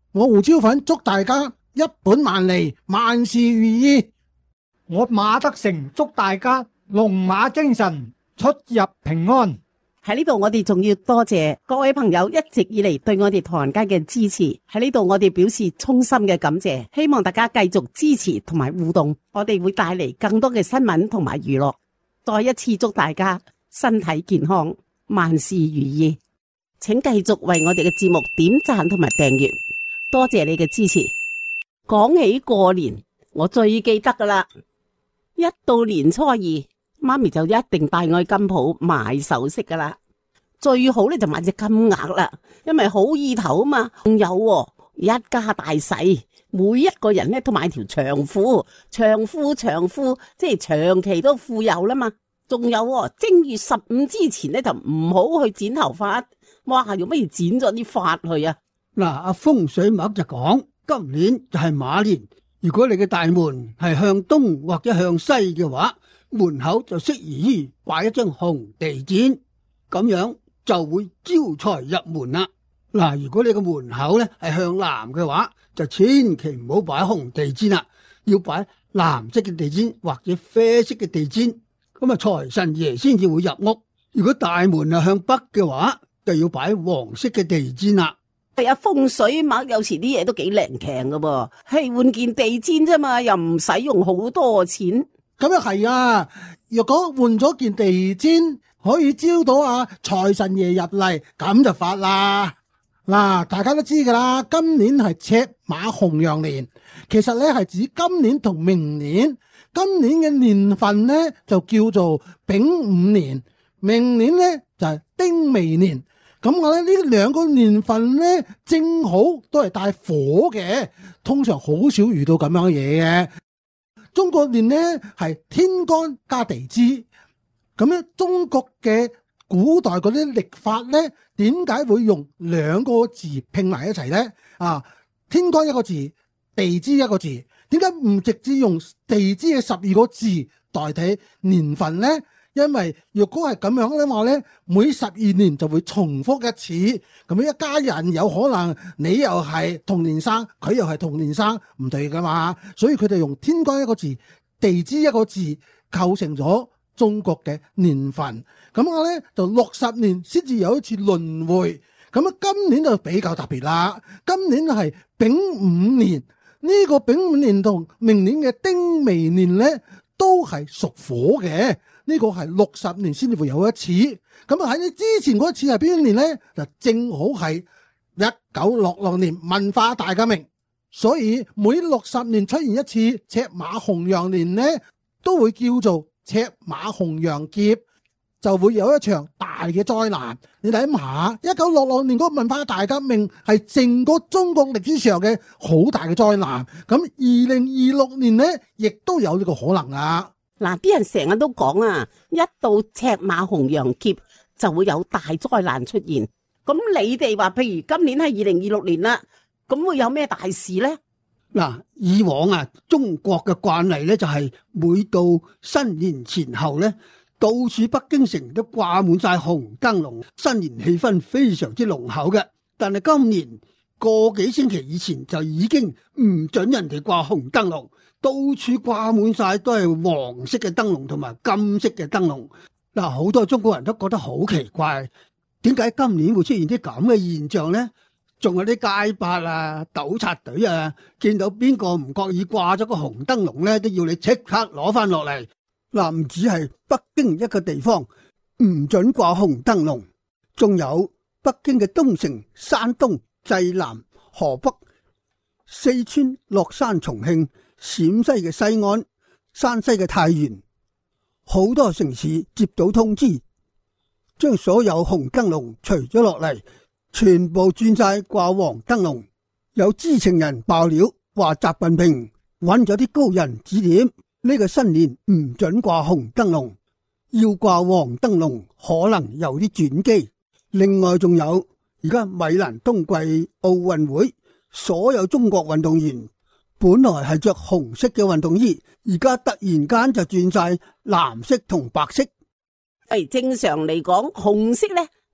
我胡椒粉祝大家一本萬利，萬事如意。 我馬德成祝大家龍馬精神，出入平安。 喺呢度我哋仲要多謝各位朋友一直以嚟對我哋唐人街嘅支持，喺呢度我哋表示衷心嘅感謝，希望大家繼續支持同埋互動，我哋會帶嚟更多嘅新聞同埋娛樂。再一次祝大家身體健康，萬事如意。請繼續為我哋嘅節目點讚同埋訂閱，多謝你嘅支持。講起過年，我最記得噶啦，一到年初二，媽咪就一定帶我去金鋪買首飾噶啦，最好咧就買隻金額啦，因為好意頭啊嘛。仲有喎，一家大細每一個人咧都買條長褲，長褲長褲，即係長期都富有啦嘛。仲有喎，正月十五之前咧就唔好去剪頭髮，哇，用乜嘢剪咗啲髮去啊？ 嗱，阿風水脈就講，今年就係馬年，如果你嘅大門係向東或者向西嘅話，門口就適宜擺一張紅地氈，咁樣就會招財入門啦。嗱，如果你個門口咧係向南嘅話，就千祈唔好擺紅地氈啦，要擺藍色嘅地氈或者啡色嘅地氈，咁啊財神爺先至會入屋。如果大門係向北嘅話，就要擺黃色嘅地氈啦。 係啊，風水脈有時啲嘢都幾靈強噶噃，係換件地氈啫嘛，又唔使用好多錢。 咁又係啊！若果換咗件地氈，可以招到啊財神爺入嚟，咁就發啦。嗱，大家都知噶啦，今年係赤馬紅羊年，其實咧係指今年同明年。今年嘅年份咧就叫做丙午年，明年咧就係丁未年。咁我咧呢兩個年份咧正好都係帶火嘅，通常好少遇到咁樣嘅嘢嘅。中國年呢係天干加地支，咁咧中國嘅古代嗰啲曆法呢，點解會用兩個字拼埋一齊呢？啊，天干一個字，地支一個字，點解唔直接用地支嘅十二個字代替年份呢？因為若果係咁樣嘅話呢，每十二年就會重複一次，咁樣一家人有可能你又係同年生，佢又係同年生，唔對噶嘛，所以佢哋用天干一個字，地支一個字構成咗中國嘅年份。咁我呢就六十年先至有一次輪迴，咁啊今年就比較特別啦，今年係丙午年，呢個丙午年同明年嘅丁未年呢都係屬火嘅。呢個係六十年先至會有一次，咁啊喺你之前嗰一次係邊一年呢？就正好係一九六六年文化大革命，所以每六十年出現一次赤馬紅羊年呢，都會叫做赤馬紅羊劫，就會有一場大嘅災難。你諗下，一九六六年嗰個文化大革命係整個中國歷史上嘅好大嘅災難，咁二零二六年呢，亦都有呢個可能啊。 嗱，啲人成日都講啊，一到赤馬紅羊劫就會有大災難出現。咁你哋話，譬如今年係二零二六年啦，咁會有咩大事呢？ 嗱，以往啊，中國嘅慣例咧就係每到新年前後咧，到處北京城都掛滿晒紅燈籠，新年氣氛非常之濃厚嘅。但係今年個幾星期以前就已經唔准人哋掛紅燈籠。到處掛滿晒都係黃色嘅燈籠同埋金色嘅燈籠，嗱，好多中國人都覺得好奇怪，點解今年會出現啲咁嘅現象呢？仲有啲街霸啊、糾察隊啊，見到邊個唔覺意掛咗個紅燈籠咧，都要你即刻攞翻落嚟。嗱，唔止係北京一個地方唔准掛紅燈籠，仲有北京嘅東城、山東、濟南、河北、四川、樂山、重慶、陝西嘅西安、山西嘅太原，好多城市接到通知，將所有紅燈籠除咗落嚟，全部轉晒掛黃燈籠。有知情人爆料話，習近平揾咗啲高人指點，呢個新年唔准掛紅燈籠，要掛黃燈籠可能有啲轉機。另外仲有而家米蘭冬季奧運會，所有中國運動員本來係着紅色嘅運動衣，而家突然間就轉晒藍色同白色。 誒，正常嚟講，紅色咧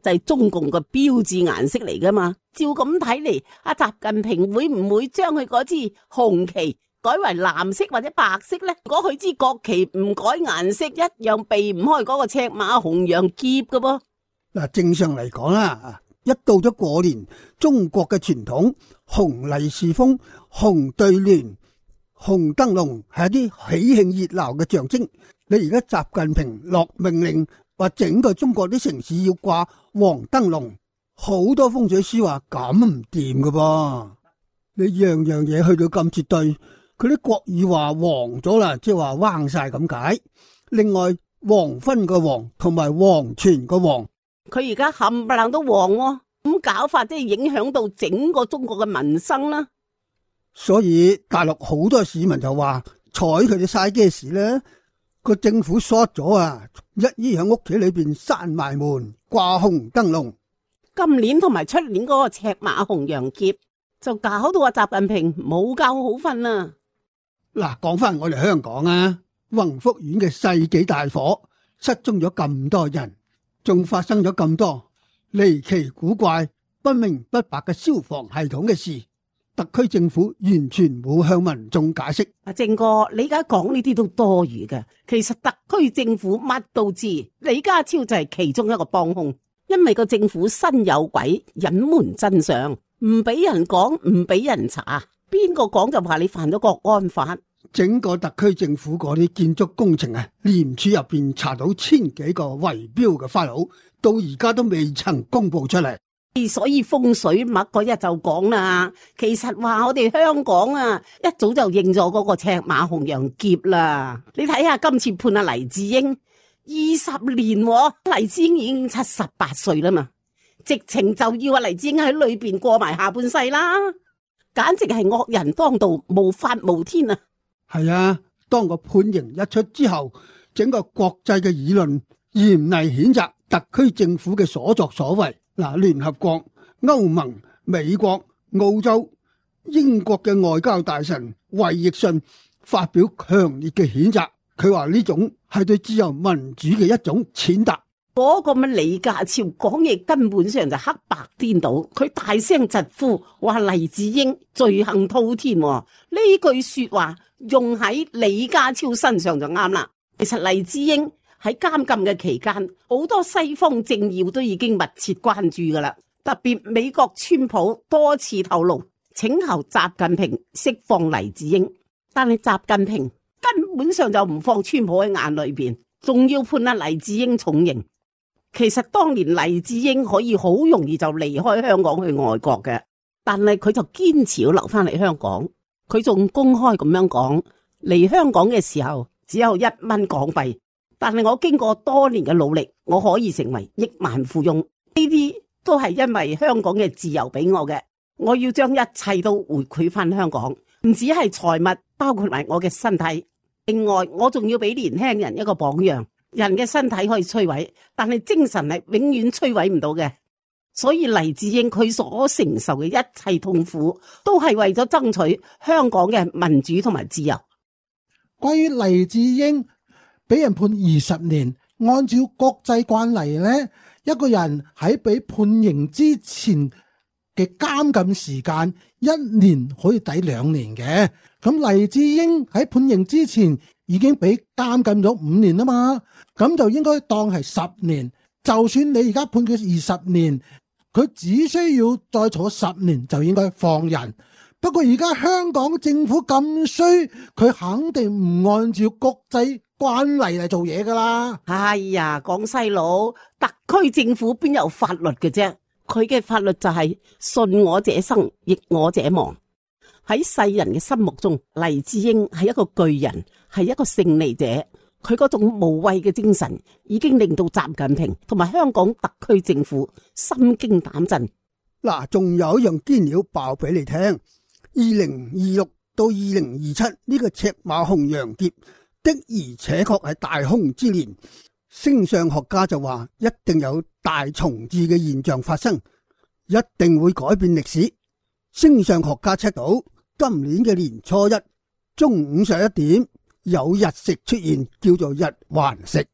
就係中共嘅標誌顏色嚟噶嘛。照咁睇嚟，阿習近平會唔會將佢嗰支紅旗改為藍色或者白色呢？如果佢支國旗唔改顏色，一樣避唔開嗰個赤馬紅楊劫噶噃。 嗱，正常嚟講啦，一到咗過年，中國嘅傳統紅利是封、紅對聯、紅燈籠係一啲喜慶熱鬧嘅象徵。你而家習近平落命令，話整個中國啲城市要掛黃燈籠，好多風水師話咁唔掂噶噃。你樣樣嘢去到咁絕對，佢啲國語話黃咗啦，即係話彎晒咁解。另外黃昏個黃同埋黃泉個黃， 佢而家冚唪唥都黃喎，咁搞法即係影響到整個中國嘅民生啦。 所以大陸好多市民就話睬佢哋嘥嘅事咧，個政府 short 咗啊，一於喺屋企裏邊閂埋門掛紅燈籠。 今年同埋出年嗰個赤馬紅楊劫就搞到阿習近平冇覺好瞓啊！ 嗱，講翻我哋香港啊，宏福苑嘅世紀大火失蹤咗咁多人，仲發生咗咁多離奇古怪、不明不白嘅消防系統嘅事，特區政府完全冇向民眾解釋。 阿正哥，你而家講呢啲都多餘嘅。其實特區政府乜都知，李家超就係其中一個幫兇，因為個政府身有鬼，隱瞞真相，唔俾人講，唔俾人查，邊個講就話你犯咗國安法。 整個特區政府嗰啲建築工程啊，廉署入邊查到千幾個圍標嘅 file， 到而家都未曾公布出嚟。 所以風水脈嗰日就講啦，其實話我哋香港啊，一早就認咗嗰個赤馬紅楊劫啦。你睇下今次判阿黎智英二十年，黎智英已經七十八歲啦嘛，直情就要阿黎智英喺裏邊過埋下半世啦，簡直係惡人當道，無法無天啊！ 係啊，當個判刑一出之後，整個國際嘅議論嚴厲譴責特區政府嘅所作所為。嗱，聯合國、歐盟、美國、澳洲、英國嘅外交大臣衛奕信發表強烈嘅譴責，佢話呢種係對自由民主嘅一種踐踏。 嗰個乜李家超講嘢根本上就黑白顛倒，佢大聲疾呼話黎智英罪行滔天，呢句說話用喺李家超身上就啱啦。其實黎智英喺監禁嘅期間，好多西方政要都已經密切關注噶啦，特別美國川普多次透露請求習近平釋放黎智英，但係習近平根本上就唔放川普喺眼裏邊，仲要判阿黎智英重刑。其實當年黎智英可以好容易就離開香港去外國嘅，但係佢就堅持要留翻嚟香港。佢仲公開咁樣講，嚟香港嘅時候只有一蚊港幣，但係我經過多年嘅努力，我可以成為億萬富翁。呢啲都係因為香港嘅自由俾我嘅，我要將一切都回饋翻香港，唔止係財物，包括埋我嘅身體。另外，我仲要俾年輕人一個榜樣。人嘅身體可以摧毀，但係精神係永遠摧毀唔到嘅。所以黎智英佢所承受嘅一切痛苦，都係為咗爭取香港嘅民主同埋自由。 關於黎智英俾人判二十年，按照國際慣例呢，一個人喺被判刑之前嘅監禁時間一年可以抵兩年嘅。咁黎智英喺判刑之前已經俾監禁咗五年啊嘛，咁就應該當係十年。就算你而家判佢二十年，佢只需要再坐十年就應該放人。不過而家香港政府咁衰，佢肯定唔按照國際慣例嚟做嘢噶啦。 哎呀，廣西佬，特區政府邊有法律嘅啫？佢嘅法律就係順我者生，逆我者亡。喺世人嘅心目中，黎智英係一個巨人，係一個勝利者。佢嗰種無畏嘅精神，已經令到習近平同埋香港特區政府心驚膽震。 嗱，仲有一樣堅料爆俾你聽：二零二六到二零二七呢個赤馬紅楊劫的而且確係大凶之年。星相學家就話，一定有大重置嘅現象發生，一定會改變歷史。星相學家測到今年嘅年初一中午十一點有日食出現，叫做日環食。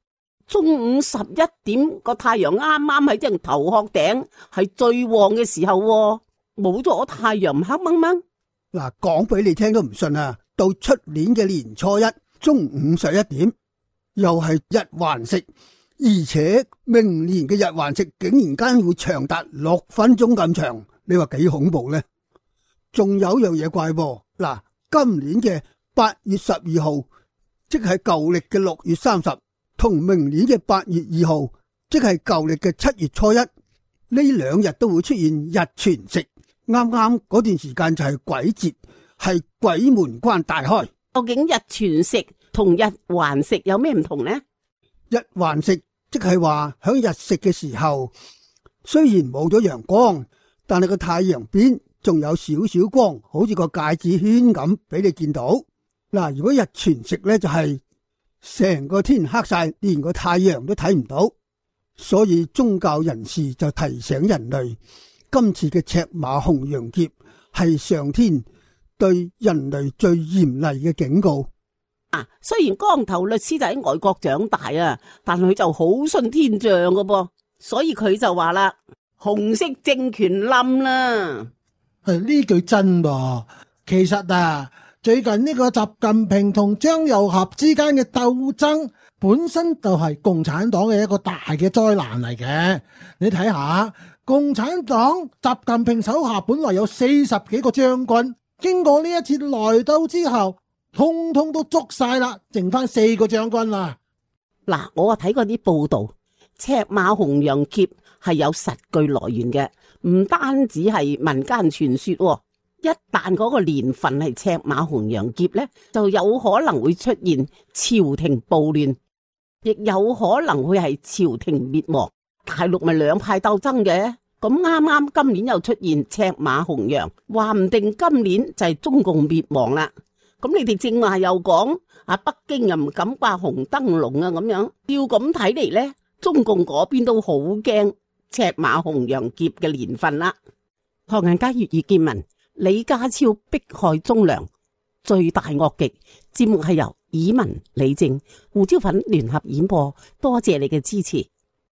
中午十一點個太陽啱啱喺正頭殼頂，係最旺嘅時候喎，冇咗太陽唔黑掹掹。 嗱，講俾你聽都唔信啊！到出年嘅年初一中午十一點，又係日環食，而且明年嘅日環食竟然間會長達六分鐘咁長，你話幾恐怖呢？仲有樣嘢怪噃，嗱，今年嘅八月十二號，即係舊曆嘅六月三十，同明年嘅八月二號，即係舊曆嘅七月初一，呢兩日都會出現日全食。啱啱嗰段時間就係鬼節，係鬼門關大開。 究竟日全食同日環食有咩唔同呢？ 日環食即係話響日食嘅時候，雖然冇咗陽光，但係個太陽邊仲有少少光，好似個戒指圈咁俾你見到。嗱，如果日全食呢，就係成個天黑晒，連個太陽都睇唔到。所以宗教人士就提醒人類，今次嘅赤馬紅羊劫係上天對人類最嚴厲嘅警告。 啊，雖然光頭律師就喺外國長大啊，但佢就好信天象噶噃，所以佢就話啦，紅色政權冧啦。 係呢句真噃。其實啊，最近呢個習近平同張又俠之間嘅鬥爭，本身就係共產黨嘅一個大嘅災難嚟嘅。你睇下，共產黨習近平手下本來有四十幾個將軍，經過呢一次來鬥之後，通通都捉晒啦，剩翻四個將軍啦。 嗱，我啊睇過啲報道，赤馬紅羊劫係有實據來源嘅，唔單止係民間傳說。一旦嗰個年份係赤馬紅羊劫呢，就有可能會出現朝廷暴亂，亦有可能會係朝廷滅亡。大陸咪兩派鬥爭嘅，咁啱啱今年又出現赤馬紅羊，話唔定今年就係中共滅亡啦。咁你哋正話又講啊，北京又唔敢掛紅燈籠啊，咁樣要咁睇嚟呢，中共嗰邊都好驚赤馬紅羊劫嘅年份啦。唐人街粵語見聞，李家超迫害忠良，罪大惡極。節目係由以文、李正、胡椒粉聯合演播，多謝你嘅支持。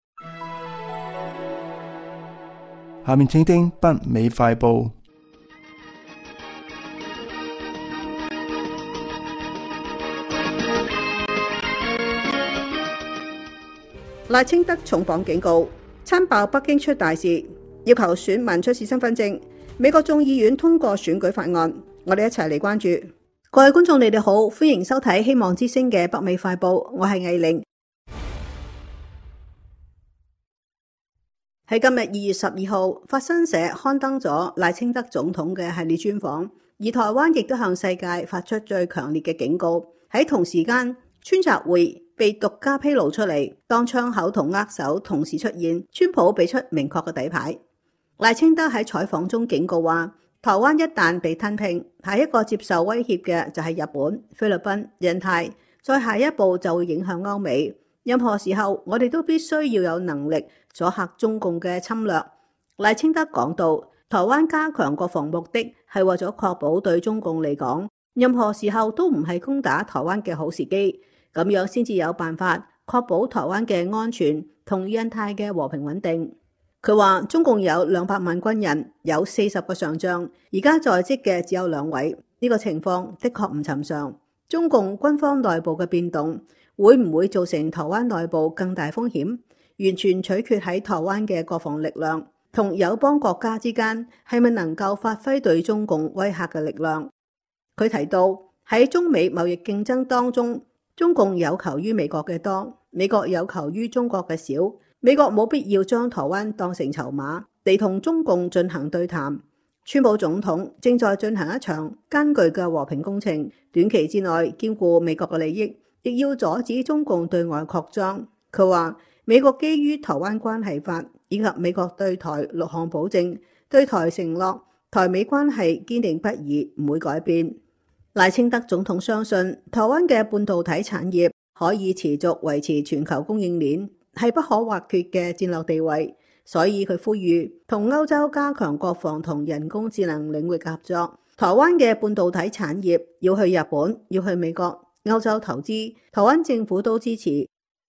下面請聽北美快報。 賴清德重磅警告，親爆北京出大事，要求選民出示身份證。美國眾議院通過選舉法案，我哋一齊嚟關注。各位觀眾，你哋好，歡迎收睇希望之聲嘅北美快報，我係藝玲。喺今日二月十二號，法新社刊登咗賴清德總統嘅系列專訪，而台灣亦都向世界發出最強烈嘅警告。喺同時間，川習會被獨家披露出嚟，當槍口同握手同時出現，川普俾出明確嘅底牌。賴清德喺採訪中警告話，台灣一旦被吞併，下一個接受威脅嘅就係日本、菲律賓、印太，再下一步就會影響歐美。任何時候，我哋都必須要有能力阻嚇中共嘅侵略。賴清德講到，台灣加強國防目的係為咗確保對中共嚟講，任何時候都唔係攻打台灣嘅好時機。咁樣先至有辦法確保台灣嘅安全同印太嘅和平穩定。佢話中共有兩百萬軍人，有四十個上將，而家在職嘅只有兩位，呢個情況的確唔尋常。中共軍方內部嘅變動會唔會造成台灣內部更大風險？完全取決喺台灣嘅國防力量同友邦國家之間係咪能夠發揮對中共威嚇嘅力量。佢提到喺中美貿易競爭當中，中共有求於美國嘅多，美國有求於中國嘅少。美國冇必要將台灣當成籌碼嚟同中共進行對談。川普總統正在進行一場艱巨嘅和平工程，短期之內兼顧美國嘅利益，亦要阻止中共對外擴張。佢話美國基於台灣關係法以及美國對台六項保證，對台承諾，台美關係堅定不移，唔會改變。賴清德總統相信台灣嘅半導體產業可以持續維持全球供應鏈，係不可或缺嘅戰略地位，所以佢呼籲同歐洲加強國防同人工智能領域嘅合作。台灣嘅半導體產業要去日本、要去美國、歐洲投資，台灣政府都支持。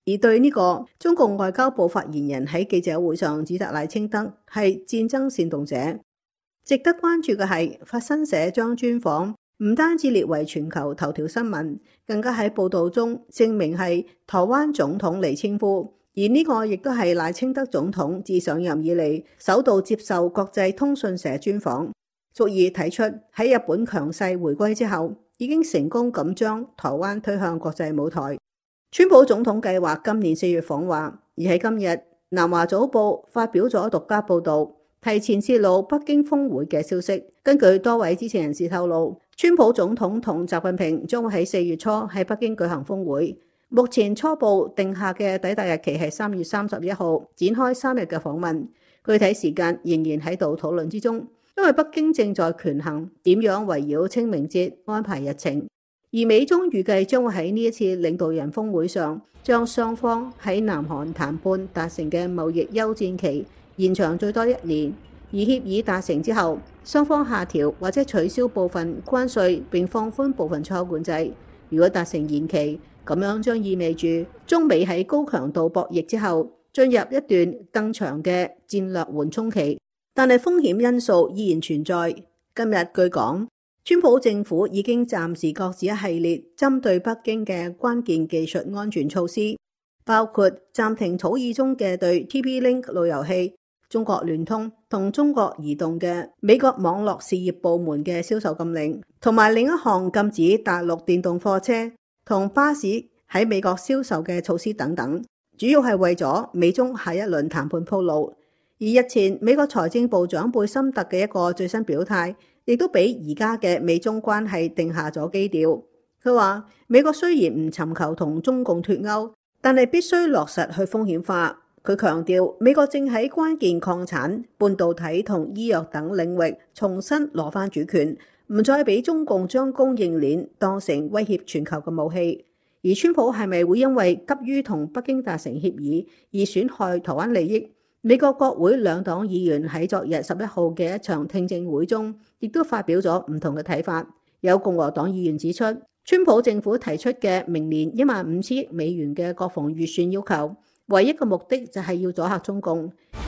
而對呢個，中共外交部發言人喺記者會上指責賴清德係戰爭煽動者。值得關注嘅係，法新社將專訪唔單止列為全球頭條新聞，更加喺報導中證明係台灣總統黎清夫，而呢個亦都係賴清德總統自上任以嚟首度接受國際通訊社專訪，足以睇出喺日本強勢回歸之後，已經成功咁將台灣推向國際舞台。川普總統計劃今年四月訪華，而喺今日，南華早報發表咗獨家報導，提前泄露北京峰會嘅消息。根據多位知情人士透露，川普總統同習近平將會喺四月初喺北京舉行峰會。目前初步定下嘅抵達日期係三月三十一號，展開三日嘅訪問，具體時間仍然喺度討論之中，因為北京正在權衡點樣圍繞清明節安排日程。而美中預計將會喺呢一次領導人峰會上，將雙方喺南韓談判達成嘅貿易休戰期延長最多一年。而協議達成之後，雙方下調或者取消部分關稅並放寬部分出口管制。如果達成延期，咁樣將意味住中美喺高強度博弈之後進入一段更長嘅戰略緩衝期，但係風險因素依然存在。今日據講，川普政府已經暫時擱置一系列針對北京嘅關鍵技術安全措施，包括暫停草擬中嘅對 T P-Link 路由器、中國聯通同中國移動嘅美國網絡事業部門嘅銷售禁令，同埋另一項禁止大陸電動貨車同巴士喺美國銷售嘅措施等等，主要係為咗美中下一輪談判鋪路。而日前美國財政部長貝森特嘅一個最新表態，亦都俾而家嘅美中關係定下咗基調。佢話美國雖然唔尋求同中共脫鈎，但係必須落實去風險化。佢強調美國正喺關鍵礦產、半導體同醫藥等領域重新攞翻主權，唔再俾中共將供應鏈當成威脅全球嘅武器。而川普係咪會因為急於同北京達成協議而損害台灣利益？美國國會兩黨議員喺昨日十一號嘅一場聽證會中，亦都發表咗唔同嘅睇法。有共和黨議員指出，川普政府提出嘅明年一萬五千億美元嘅國防預算要求，唯一嘅目的就係要阻嚇中共。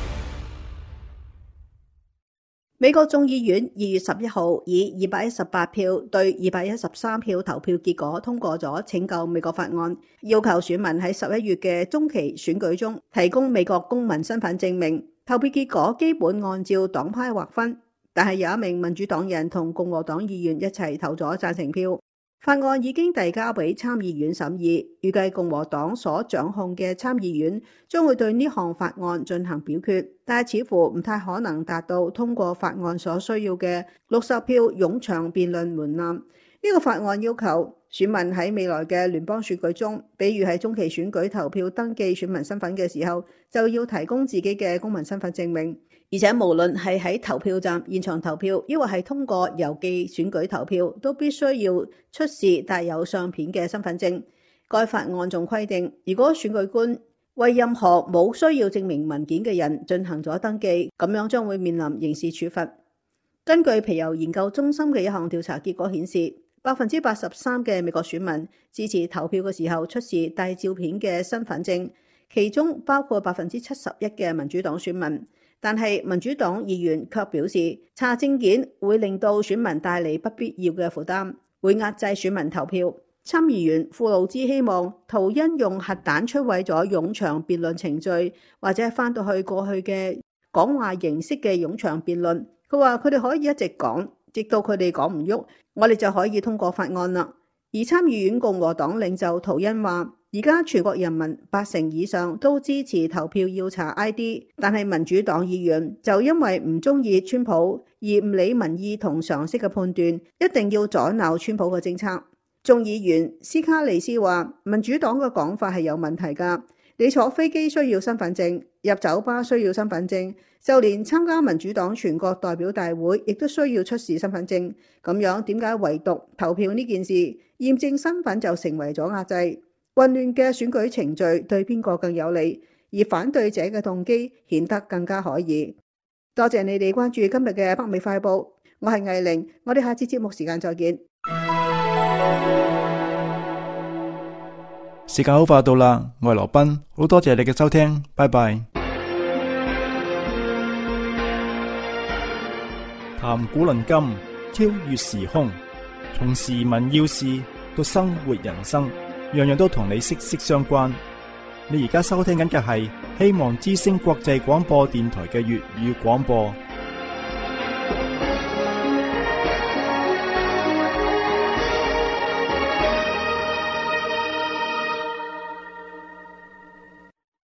美國眾議院二月十一號以二百一十八票對二百一十三票投票結果通過咗拯救美國法案，要求選民喺十一月嘅中期選舉中提供美國公民身份證明。投票結果基本按照黨派劃分，但係有一名民主黨人同共和黨議員一齊投咗贊成票。法案已經遞交俾參議院審議，預計共和黨所掌控嘅參議院將會對呢項法案進行表決，但係似乎唔太可能達到通過法案所需要嘅六十票冗長辯論門檻。呢、這個法案要求選民喺未來嘅聯邦選舉中，比如喺中期選舉投票登記選民身份嘅時候，就要提供自己嘅公民身份證明。而且無論係喺投票站現場投票，抑或係通過郵寄選舉投票，都必須要出示帶有相片嘅身份證。該法案仲規定，如果選舉官為任何冇需要證明文件嘅人進行咗登記，咁樣將會面臨刑事處罰。根據皮尤研究中心嘅一項調查結果顯示，百分之八十三嘅美國選民支持投票嘅時候出示帶照片嘅身份證，其中包括百分之七十一嘅民主黨選民。但係民主黨議員卻表示，查證件會令到選民帶嚟不必要嘅負擔，會壓制選民投票。參議員庫魯茲希望圖因用核彈摧毀咗冗長辯論程序，或者翻到去過去嘅講話形式嘅冗長辯論。佢話佢哋可以一直講，直到佢哋講唔喐，我哋就可以通過法案啦。而參議院共和黨領袖圖因話，而家全國人民八成以上都支持投票要查 I D， 但係民主黨議員就因為唔中意川普而唔理民意同常識嘅判斷，一定要阻撓川普嘅政策。眾議員斯卡利斯話，民主黨嘅講法係有問題㗎，你坐飛機需要身份證，入酒吧需要身份證，就連參加民主黨全國代表大會亦都需要出示身份證。咁樣點解唯獨投票呢件事驗證身份就成為咗壓制？混亂嘅選舉程序對邊個更有利？而反對者嘅動機顯得更加可疑。多謝你哋關注今日嘅北美快報，我係藝玲，我哋下次節目時間再見。 時間好快到啦，我係羅賓，好多謝你嘅收聽，拜拜。談古論今，超越時空，從時聞要事到生活人生，樣樣都同你息息相關。你而家收聽緊嘅係希望之聲國際廣播電台嘅粵語廣播。